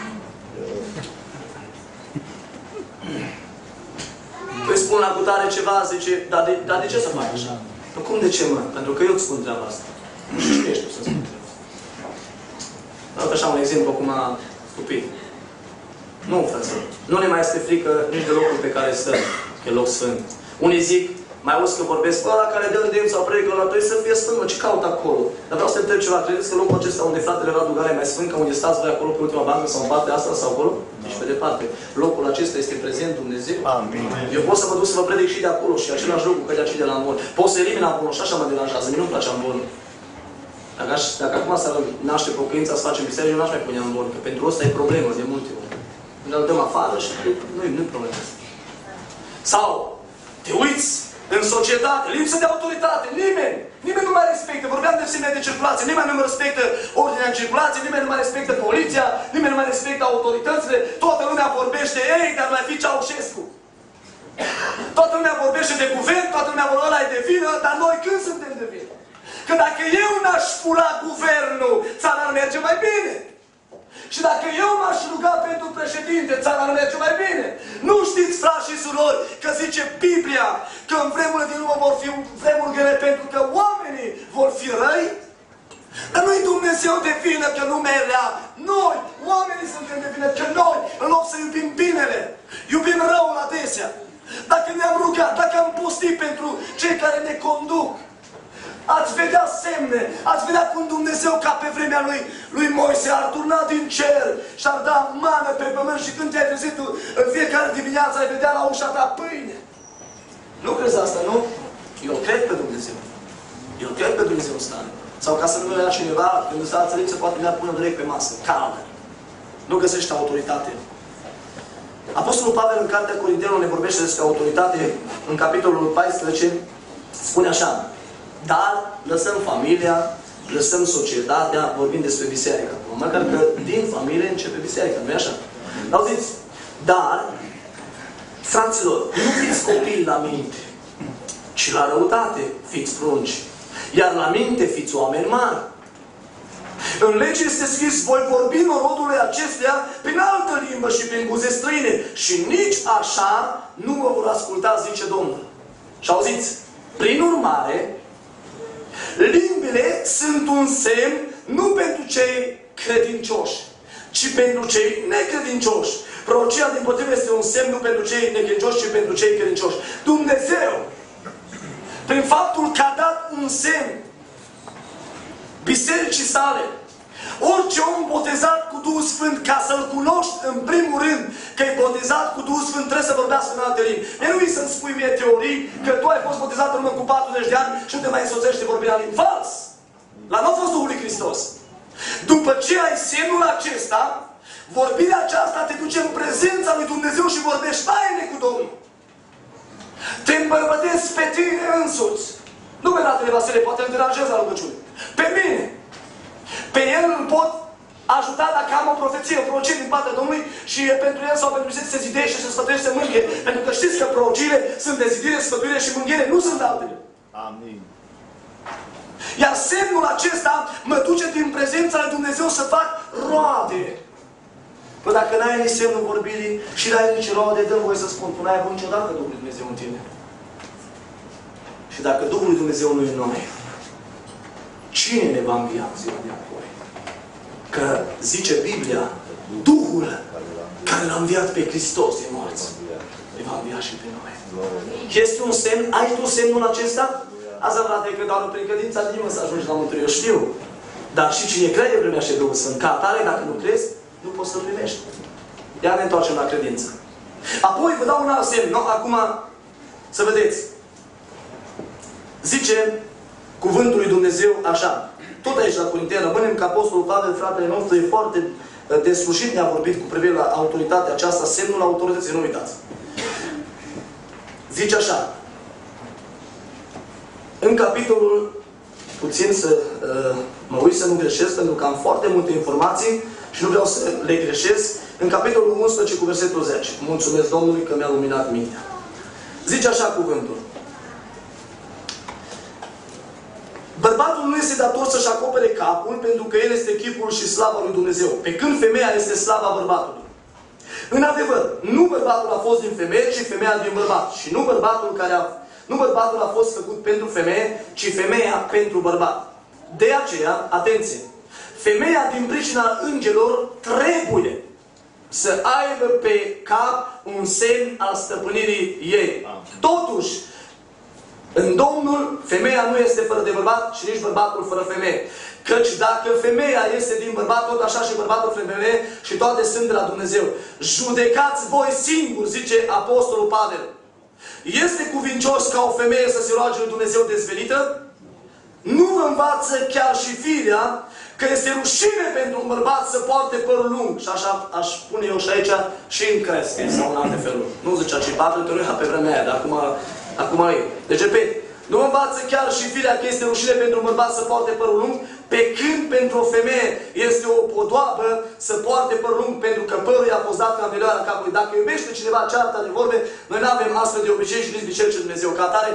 Îi spun la cutare ceva, zice, dar de ce să faci așa? Cum de ce, mă? Pentru că eu îți spun treaba asta. Nu știu cine ești tu să spun treaba asta. Dau așa un exemplu acum stupid. Nu, fraților. Nu ne mai este frică nici de locul pe care stăm, că e loc sfânt. Unii zic, mai auzi că vorbesc, ăla care dă îndemn sau predică, ăla trebuie să fie sfânt, mă, ce caut acolo? Dar vreau să te întreb ceva, credeți că locul acesta unde fratele Radu Gara e mai sfânt, ca unde stați voi acolo pe ultima bancă sau în partea asta sau acolo? Deci pe departe. Locul acesta este prezent Dumnezeu. Amin. Eu pot să mă duc să vă predic și de acolo și același lucru ca de aici de la Ambon. Pot să elimin Ambonul și așa mă deranjează, mie nu-mi place Ambonul. Dacă acum să naște pocăința să facem biserică, eu n-aș mai pune Ambon, că pentru asta e problemă de multe ori. Ne dăm afară și nu-i problemă. Sau te uiți în societate, lipsă de autoritate, nimeni nu mai respectă, vorbeam de semne de circulație, nimeni nu mai respectă ordinea în circulație, nimeni nu mai respectă poliția, nimeni nu mai respectă autoritățile, toată lumea vorbește, ei, dar mai fi Ceaușescu. Toată lumea vorbește de guvern, toată lumea vorbește, ăla e de vină, dar noi când suntem de vină? Că dacă eu n-aș fura guvernul, țara ar merge mai bine. Și dacă eu m-aș ruga pentru președinte, țara ar merge mai bine. Nu știți, frați și surori, că zice Biblia că în vremurile din urmă vor fi vremuri grele pentru că oamenii vor fi răi? Dar nu-i Dumnezeu de vină că lumea e rea. Noi, oamenii, suntem de vină că noi, în loc să iubim binele, iubim răul adesea. Dacă ne-am rugat, dacă am postit pentru cei care ne conduc, ați vedea semne, ați vedea cum Dumnezeu, ca pe vremea lui Moise, ar turna din cer și ar da mană pe pământ și când te-ai trezit tu, în fiecare dimineață ai vedea la ușa ta pâine. Nu crezi asta, nu? Eu cred pe Dumnezeu. Eu cred pe Dumnezeu în stare. Sau ca să nu vrea cineva, când s-a înțeles, se poate mi-ar pune direct pe masă, caldă. Nu găsește autoritate. Apostolul Pavel, în Cartea Corintenilor, ne vorbește despre autoritate. În capitolul 14, spune așa: dar lăsăm familia, lăsăm societatea, vorbim despre biserică. Măcar că din familie începe biserica, nu-i așa? Auziți? Dar, fraților, nu fiți copii la minte, ci la răutate fiți prunci. Iar la minte fiți oameni mari. În lege este scris, voi vorbi norodului acesteia prin altă limbă și prin buze străine. Și nici așa nu vă vor asculta, zice Domnul. Și auziți? Prin urmare, limbile sunt un semn nu pentru cei credincioși, ci pentru cei necredincioși. Prorocia dimpotrivă este un semn nu pentru cei necredincioși, ci pentru cei credincioși. Dumnezeu, prin faptul că a dat un semn bisericii sale, orice om botezat cu Duhul Sfânt, ca să-L cunoști în primul rând că e botezat cu Duhul Sfânt, trebuie să vorbească în alte limbi. Mie nu-i să-mi spui mie teorii că tu ai fost botezat în urmă cu 40 de ani și nu te mai însoțește vorbirea în limbi. Fals! La nu a fost Duhul lui Hristos. După ce ai semnul acesta, vorbirea aceasta te duce în prezența lui Dumnezeu și vorbești taine cu Domnul. Te îmbărbătezi pe tine însuți. Nu pe fratele Vasile, poate îl deranjez la rugăciune. Pe mine. Pe el îl pot ajuta dacă am o profeție, o prorocie din partea Domnului și pentru el sau pentru biserică se zidește și se sfătuiește, se mângâie. Pentru că știți că prorociile sunt de zidire, sfătuire și mânghiere, nu sunt altele. Amin. Iar semnul acesta mă duce din prezența lui Dumnezeu să fac roade. Păi dacă n-ai nici semnul vorbirii și n-ai nici roade, dă-mi voie să spun, tu n-ai avut niciodată Duhul lui Dumnezeu în tine. Și dacă Duhul lui Dumnezeu nu e în noi, cine ne va învia în ziua de apoi? Că zice Biblia, Duhul care l-a înviat pe Hristos din morți, îi va învia și pe noi. Este un semn, ai tu semnul acesta? Asta, frate, că doar prin credința nimeni să ajungi la mântuire, eu știu. Dar și cine crede primește Duhul Sfânt. Ca atare, dacă nu crezi, nu poți să-L primești. Iar ne întoarcem la credință. Apoi vă dau un alt semn. No? Acum, să vedeți. Zice cuvântul lui Dumnezeu așa. Tot aici la Corinteni rămânem că Apostolul Pavel, fratele nostru, e foarte deslușit, ne-a vorbit cu privire la autoritatea aceasta, semnul autorității, nu uitați. Zice așa, în capitolul, puțin să mă uit să nu greșesc, pentru că am foarte multe informații și nu vreau să le greșesc, în capitolul 11 cu versetul 10. Mulțumesc Domnului că mi-a luminat mintea. Zice așa cuvântul. Bărbatul nu este dator să-și acopere capul, pentru că el este chipul și slava lui Dumnezeu, pe când femeia este slava bărbatului. În adevăr, nu bărbatul a fost din femeie, ci femeia din bărbat. Și nu bărbatul a fost făcut pentru femeie, ci femeia pentru bărbat. De aceea, atenție, femeia din pricina îngerilor trebuie să aibă pe cap un semn al stăpânirii ei. Totuși, în Domnul, femeia nu este fără de bărbat și nici bărbatul fără femeie. Căci dacă femeia este din bărbat, tot așa și bărbatul fără femeie și toate sunt de la Dumnezeu. Judecați voi singuri, zice Apostolul Pavel. Este cuvincios ca o femeie să se roage lui Dumnezeu dezvelită? Nu învață chiar și firea că este rușine pentru un bărbat să poarte părul lung. Și așa aș pune eu și aici și în crescă sau în alte feluri. Nu zicea ce Pavel, că nu era pe vremea aia, dar acum e. Deci repet, nu învață chiar și firea că este rușine pentru un bărbat să poarte părul lung, pe când pentru o femeie este o podoabă să poarte părul lung, pentru că părul i-a fost dat ca în velioara capului. Dacă iubește cineva ceartă de vorbe, noi nu avem astfel de obicei și nici biserici Dumnezeu. Ca atare,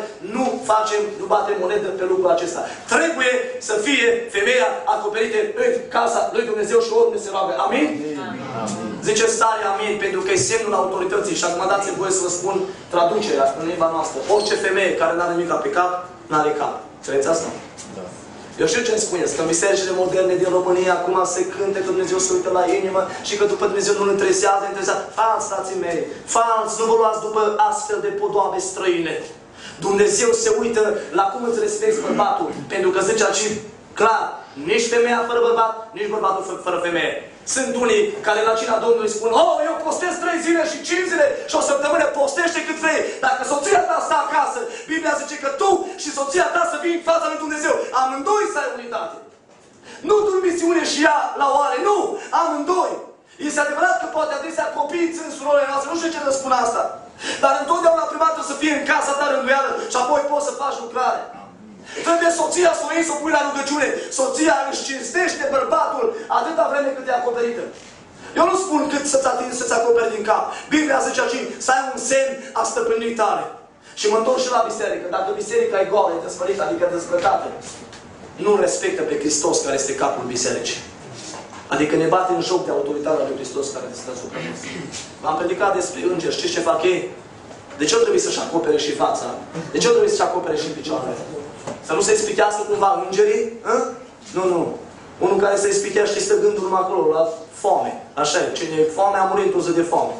nu batem monedă pe lucrul acesta. Trebuie să fie femeia acoperită în casa lui Dumnezeu și oriunde se roagă. Amin? Amin. Ziceți tare amin, pentru că e semnul autorității. Și acum dați-mi voie să vă spun traducerea în limba noastră. Orice femeie care nu are nimic pe cap, nu are cap. Credeți asta? Da. Eu știu ce îmi spuneți, că în bisericile moderne din România acum se cânte că Dumnezeu se uită la inimă și că după Dumnezeu nu-L interesează. Fals, frații mei, fals, nu vă luați după astfel de podoabe străine. Dumnezeu se uită la cum îți respecti bărbatul, pentru că zice aici clar, nici femeia fără bărbat, nici bărbatul fără femeie. Sunt unii care la cina Domnului spun, oh, eu postez 3 zile și 5 zile și o săptămână postește cât vrei. Dacă soția ta stă acasă, Biblia zice că tu și soția ta să vii în fața lui Dumnezeu. Amândoi să ai unitate. Nu tu în misiune și ea la oare, nu! Amândoi! Este adevărat că poate adesea copiii țin surorile noastre, nu știu ce răspund asta. Dar întotdeauna prima dată să fie în casa ta rânduială și apoi poți să faci lucrare. Trebuie soția să o iei, să o pui la rugăciune. Soția își cinstește bărbatul atâta vreme cât e acoperită. Eu nu spun cât să-ți acoperi din cap. Biblia zice aici să ai un semn a stăpânirii tale. Și mă întorc și la biserică. Dacă biserica e goală, e despărțită, adică dezbrăcată, nu respectă pe Hristos care este capul bisericii. Adică ne bate în joc de autoritatea lui Hristos care stă asupra noastră. V-am predicat despre îngeri. Știți ce fac ei? De ce trebuie să-și acopere și fața? De ce trebuie să-și acopere și picioarele? Să nu se ispitească cumva îngerii? Nu. Unul care se ispitea și stă gândul numai acolo, la foame. Așa e. Cine e foame a murit într-o zi de foame.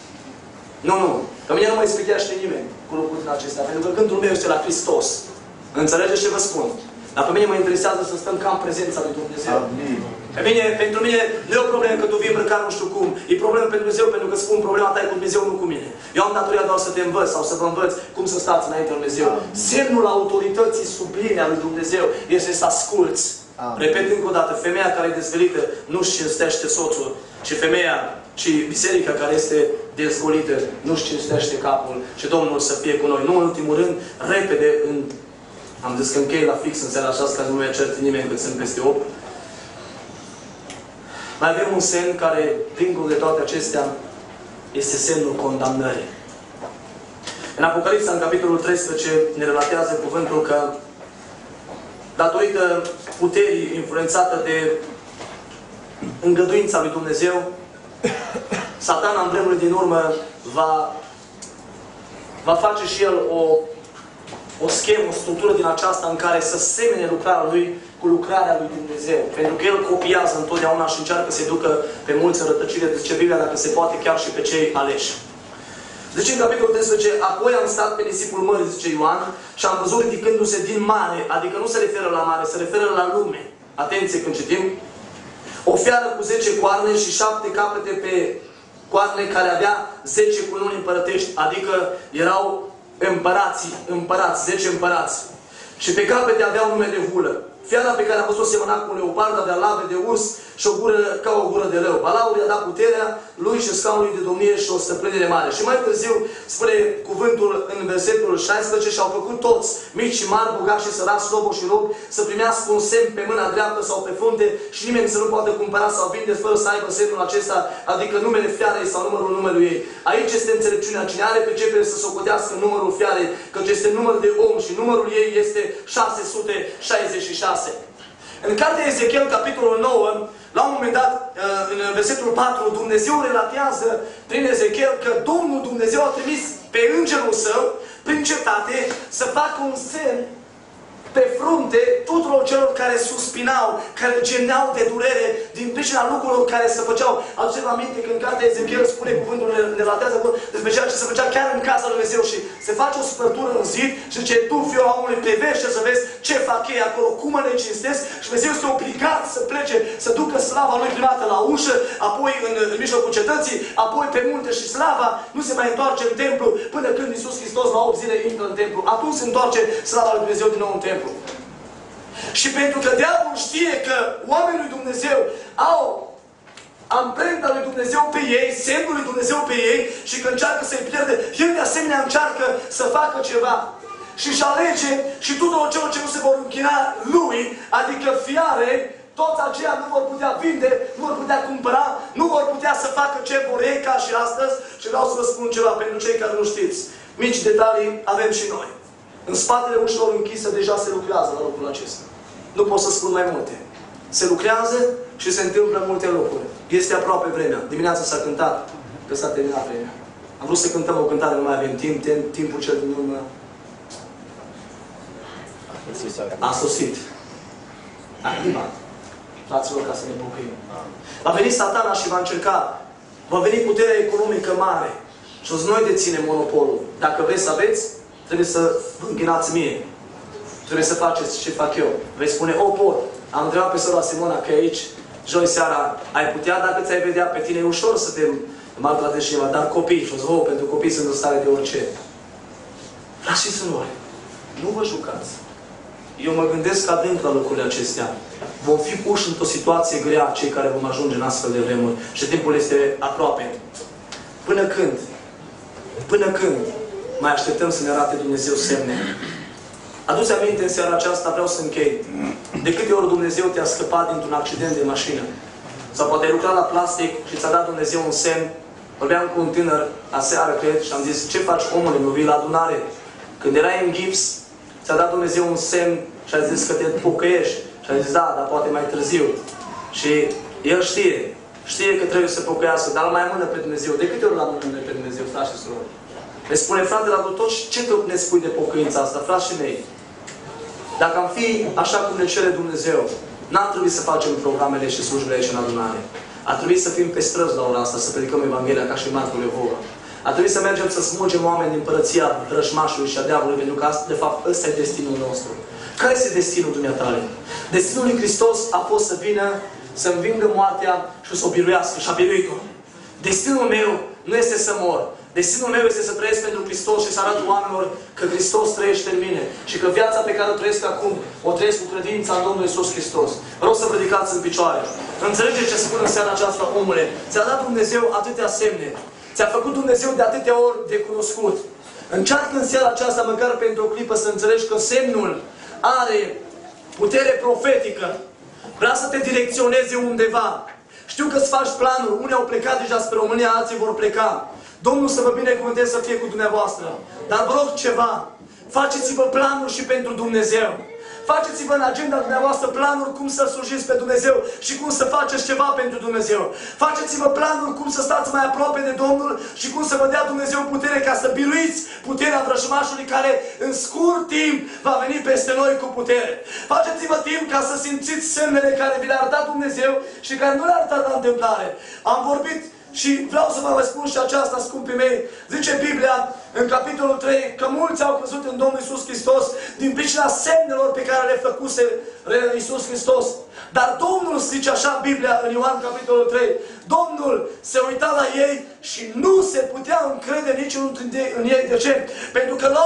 Nu. Că mine nu mă ispitește nimeni cu lucrurile acestea. Pentru că gândul meu este la Hristos. Înțelegeți ce vă spun? Dar pe mine mă interesează să stăm ca în prezența lui Dumnezeu. Pentru mine nu e o problemă că tu vii îmbrăcat nu știu cum. E problemă pentru Dumnezeu, pentru că spun problema ta e cu Dumnezeu, nu cu mine. Eu am datoria doar să te învăț sau să vă învăț cum să stați înainte lui Dumnezeu. Semnul autorității sublime a lui Dumnezeu este să asculți. Repet încă o dată, femeia care e dezvelită nu-și cinstește soțul. Și biserica care este dezgolită nu-și cinstește capul. Și Domnul să fie cu noi. Nu în ultimul rând, repede, am zis că închei la fix în seara aceasta, ca să nu mai certe nimeni cât sunt peste 8. Mai avem un semn care, dincolo de toate acestea, este semnul condamnării. În Apocalipsa, în capitolul 13, ne relatează cuvântul că, datorită puterii influențată de îngăduința lui Dumnezeu, Satana, în vremurile din urmă, va face și el o schemă, o structură din aceasta în care să semene lucrarea lui cu lucrarea lui Dumnezeu. Pentru că el copiază întotdeauna și încearcă să-i ducă pe mulți în rătăcire, zice Biblia, dacă se poate chiar și pe cei aleși. Zice în capitolul 13, apoi am stat pe nisipul mării, zice Ioan, și am văzut ridicându-se din mare, adică nu se referă la mare, se referă la lume. Atenție când citim. O fiară cu 10 coarne și 7 capete pe coarne care avea 10 cununi împărătești, adică erau împărați, 10 împărați. Și pe capete avea un nume de hulă. Fiara pe care a văzut-o semăna cu un leopard avea lave de urs și o gură ca o gură de leu. Balaur i-a dat puterea lui și scaunului de domnie și o stăpânire mare. Și mai târziu spune cuvântul în versetul 16: și au făcut toți, mici și mari, bogați și săraci, sloboși și robi, să primească un semn pe mâna dreaptă sau pe frunte și nimeni să nu poată cumpăra sau vinde fără să aibă semnul acesta, adică numele fiarei sau numărul numelui ei. Aici este înțelepciunea. Cine are pricepere să socotească numărul fiarei, căci este număr de om și numărul ei este 666. În cartea Ezechiel, capitolul 9, la un moment dat, în versetul 4, Dumnezeu relatează prin Ezechiel că Domnul Dumnezeu a trimis pe îngerul său prin cetate să facă un semn pe frunte tuturor celor care suspinau, care gemeau de durere din pricina lucrurilor care se făceau. Aduceți-vă aminte că în cartea Ezechiel spune cuvântul, relatează despre ceea ce se făcea chiar în casa lui Dumnezeu și se face o spărtură în zid și zice: tu, fiul omului, privește să vezi ce fac ei acolo, cum le cinstesc, și Dumnezeu este obligat să plece, să ducă slava lui primată la ușă, apoi în mijlocul cetății, apoi pe munte, și slava nu se mai întoarce în templu până când Iisus Hristos la 8 zile intră în templu. Atunci se întoarce slava lui Dumnezeu din nou în templu. Și pentru că diavolul știe că oamenii lui Dumnezeu au amprenta lui Dumnezeu pe ei, semnul lui Dumnezeu pe ei, și că încearcă să-i pierde, el de asemenea încearcă să facă ceva. Și își alege și tuturor celor ce nu se vor închina lui, adică fiare, toți aceia nu vor putea vinde, nu vor putea cumpăra, nu vor putea să facă ce vor ei ca și astăzi. Și vreau să vă spun ceva pentru cei care nu știți. Mici detalii avem și noi. În spatele ușilor închise deja se lucrează la locul acesta. Nu pot să spun mai multe. Se lucrează și se întâmplă multe lucruri. Este aproape vremea. Dimineața s-a cântat, că s-a terminat vremea. Am vrut să cântăm o cântare, nu mai avem timp. Timpul cel din urmă a sosit. A climat. Fraților, ca să ne pocăim. Va veni Satana și va încerca. Va veni puterea economică mare. Și o să noi deținem monopolul. Dacă vreți să aveți, trebuie să vă închinați mie. Trebuie să faceți ce fac eu. Vei spune: o, pot. Am întrebat pe sora Simona că aici, joi seara, ai putea, dacă ți-ai vedea pe tine, e ușor să te maltratezi cineva, dar copii, și o să vă, pentru copii sunt în stare de orice. Frați și surori, nu vă jucați. Eu mă gândesc adânc la lucrurile acestea. Vom fi puși într-o situație grea, cei care vom ajunge în astfel de vremuri. Și timpul este aproape. Până când? Până când mai așteptăm să ne arate Dumnezeu semne? Adu-ți aminte în seara aceasta, vreau să închei. De câte ori Dumnezeu te-a scăpat dintr-un accident de mașină? Sau poate ai lucrat la plastic și ți-a dat Dumnezeu un semn. Vorbeam cu un tânăr aseară, cred, și am zis: ce faci, omule, nu vii la adunare? Când erai în gips, ți-a dat Dumnezeu un semn și a zis că te pocăiești. Și a zis: da, dar poate mai târziu. Și el știe că trebuie să pocăiască, dar îl mai amână pe Dumnezeu. De câte ori l-am amână pe Dumnezeu, frați și surori? Le spune: frate, la toți, ce ne spui de pocăința asta, frați și mei? Dacă am fi așa cum ne cere Dumnezeu, n-ar trebui să facem programele și slujbele aici în adunare. Ar trebui să fim pe străzi la ora asta, să predicăm Evanghelia ca și martul Jehova. Ar trebui să mergem să smulgem oameni din împărăția rășmașului și a diavolului, pentru că, de fapt, ăsta e destinul nostru. Care este destinul dumneatale? Destinul lui Hristos a fost să vină, să învingă moartea și să o biruiască. Și a biruit-o. Destinul meu nu este să mor. Destinul meu este să trăiesc pentru Hristos și să arăt oamenilor că Hristos trăiește în mine. Și că viața pe care o trăiesc acum, o trăiesc cu credința în Domnul Iisus Hristos. Vă rog să vă ridicați în picioare. Înțelegeți ce spun în seara aceasta, omule? Ți-a dat Dumnezeu atâtea semne. Ți-a făcut Dumnezeu de atâtea ori de cunoscut. Încearcă în seara aceasta, măcar pentru o clipă, să înțelegi că semnul are putere profetică. Vrea să te direcționeze undeva. Știu că îți faci planuri. Unii au plecat deja spre România, alții vor pleca. Domnul să vă binecuvânteze, să fie cu dumneavoastră. Dar vă rog ceva. Faceți-vă planuri și pentru Dumnezeu. Faceți-vă în agenda dumneavoastră planuri cum să slujiți pe Dumnezeu și cum să faceți ceva pentru Dumnezeu. Faceți-vă planuri cum să stați mai aproape de Domnul și cum să vă dea Dumnezeu putere ca să biruiți puterea vrăjmașului care în scurt timp va veni peste noi cu putere. Faceți-vă timp ca să simțiți semnele care vi le-a arătat Dumnezeu și care nu le-a arătat la întâmplare. Am vorbit și vreau să vă mai spun și aceasta, scumpii mei. Zice Biblia în capitolul 3 că mulți au crezut în Domnul Iisus Hristos din pricina semnelor pe care le făcuse Iisus Hristos. Dar Domnul, zice așa Biblia în Ioan capitolul 3, Domnul se uita la ei și nu se putea încrede niciunul în ei. De ce? Pentru că l-au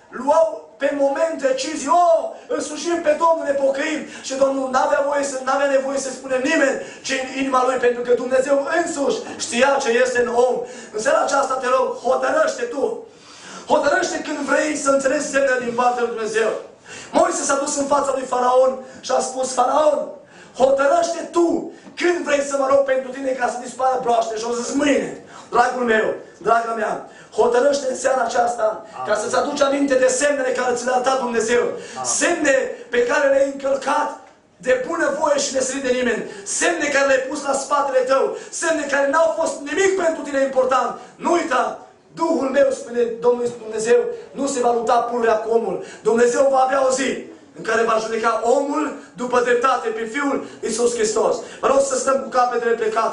luau pe moment decizii, îl slujim pe Domnul, ne pocăim. Și Domnul n-avea nevoie să spună nimeni ce în inima lui, pentru că Dumnezeu însuși știa ce este în om. În seara aceasta te rog, hotărăște tu. Hotărăște când vrei să înțelegi semnele din partea lui Dumnezeu. Moise s-a dus în fața lui Faraon și a spus, Faraon, hotărăște tu când vrei să mă rog pentru tine ca să dispară broaște. Și o zis, mâine, dragul meu, draga mea, hotărăște în seara aceasta ca să-ți aduci aminte de semnele care ți le-a dat Dumnezeu. Semne pe care le-ai încălcat de bună voie și nesărit de nimeni. Semne care le-ai pus la spatele tău. Semne care n-au fost nimic pentru tine important. Nu uita! Duhul meu, spune Domnul Dumnezeu, nu se va lupta pururea cu omul. Dumnezeu va avea o zi în care va judeca omul după dreptate pe Fiul Iisus Hristos. Vă rog să stăm cu capetele plecate.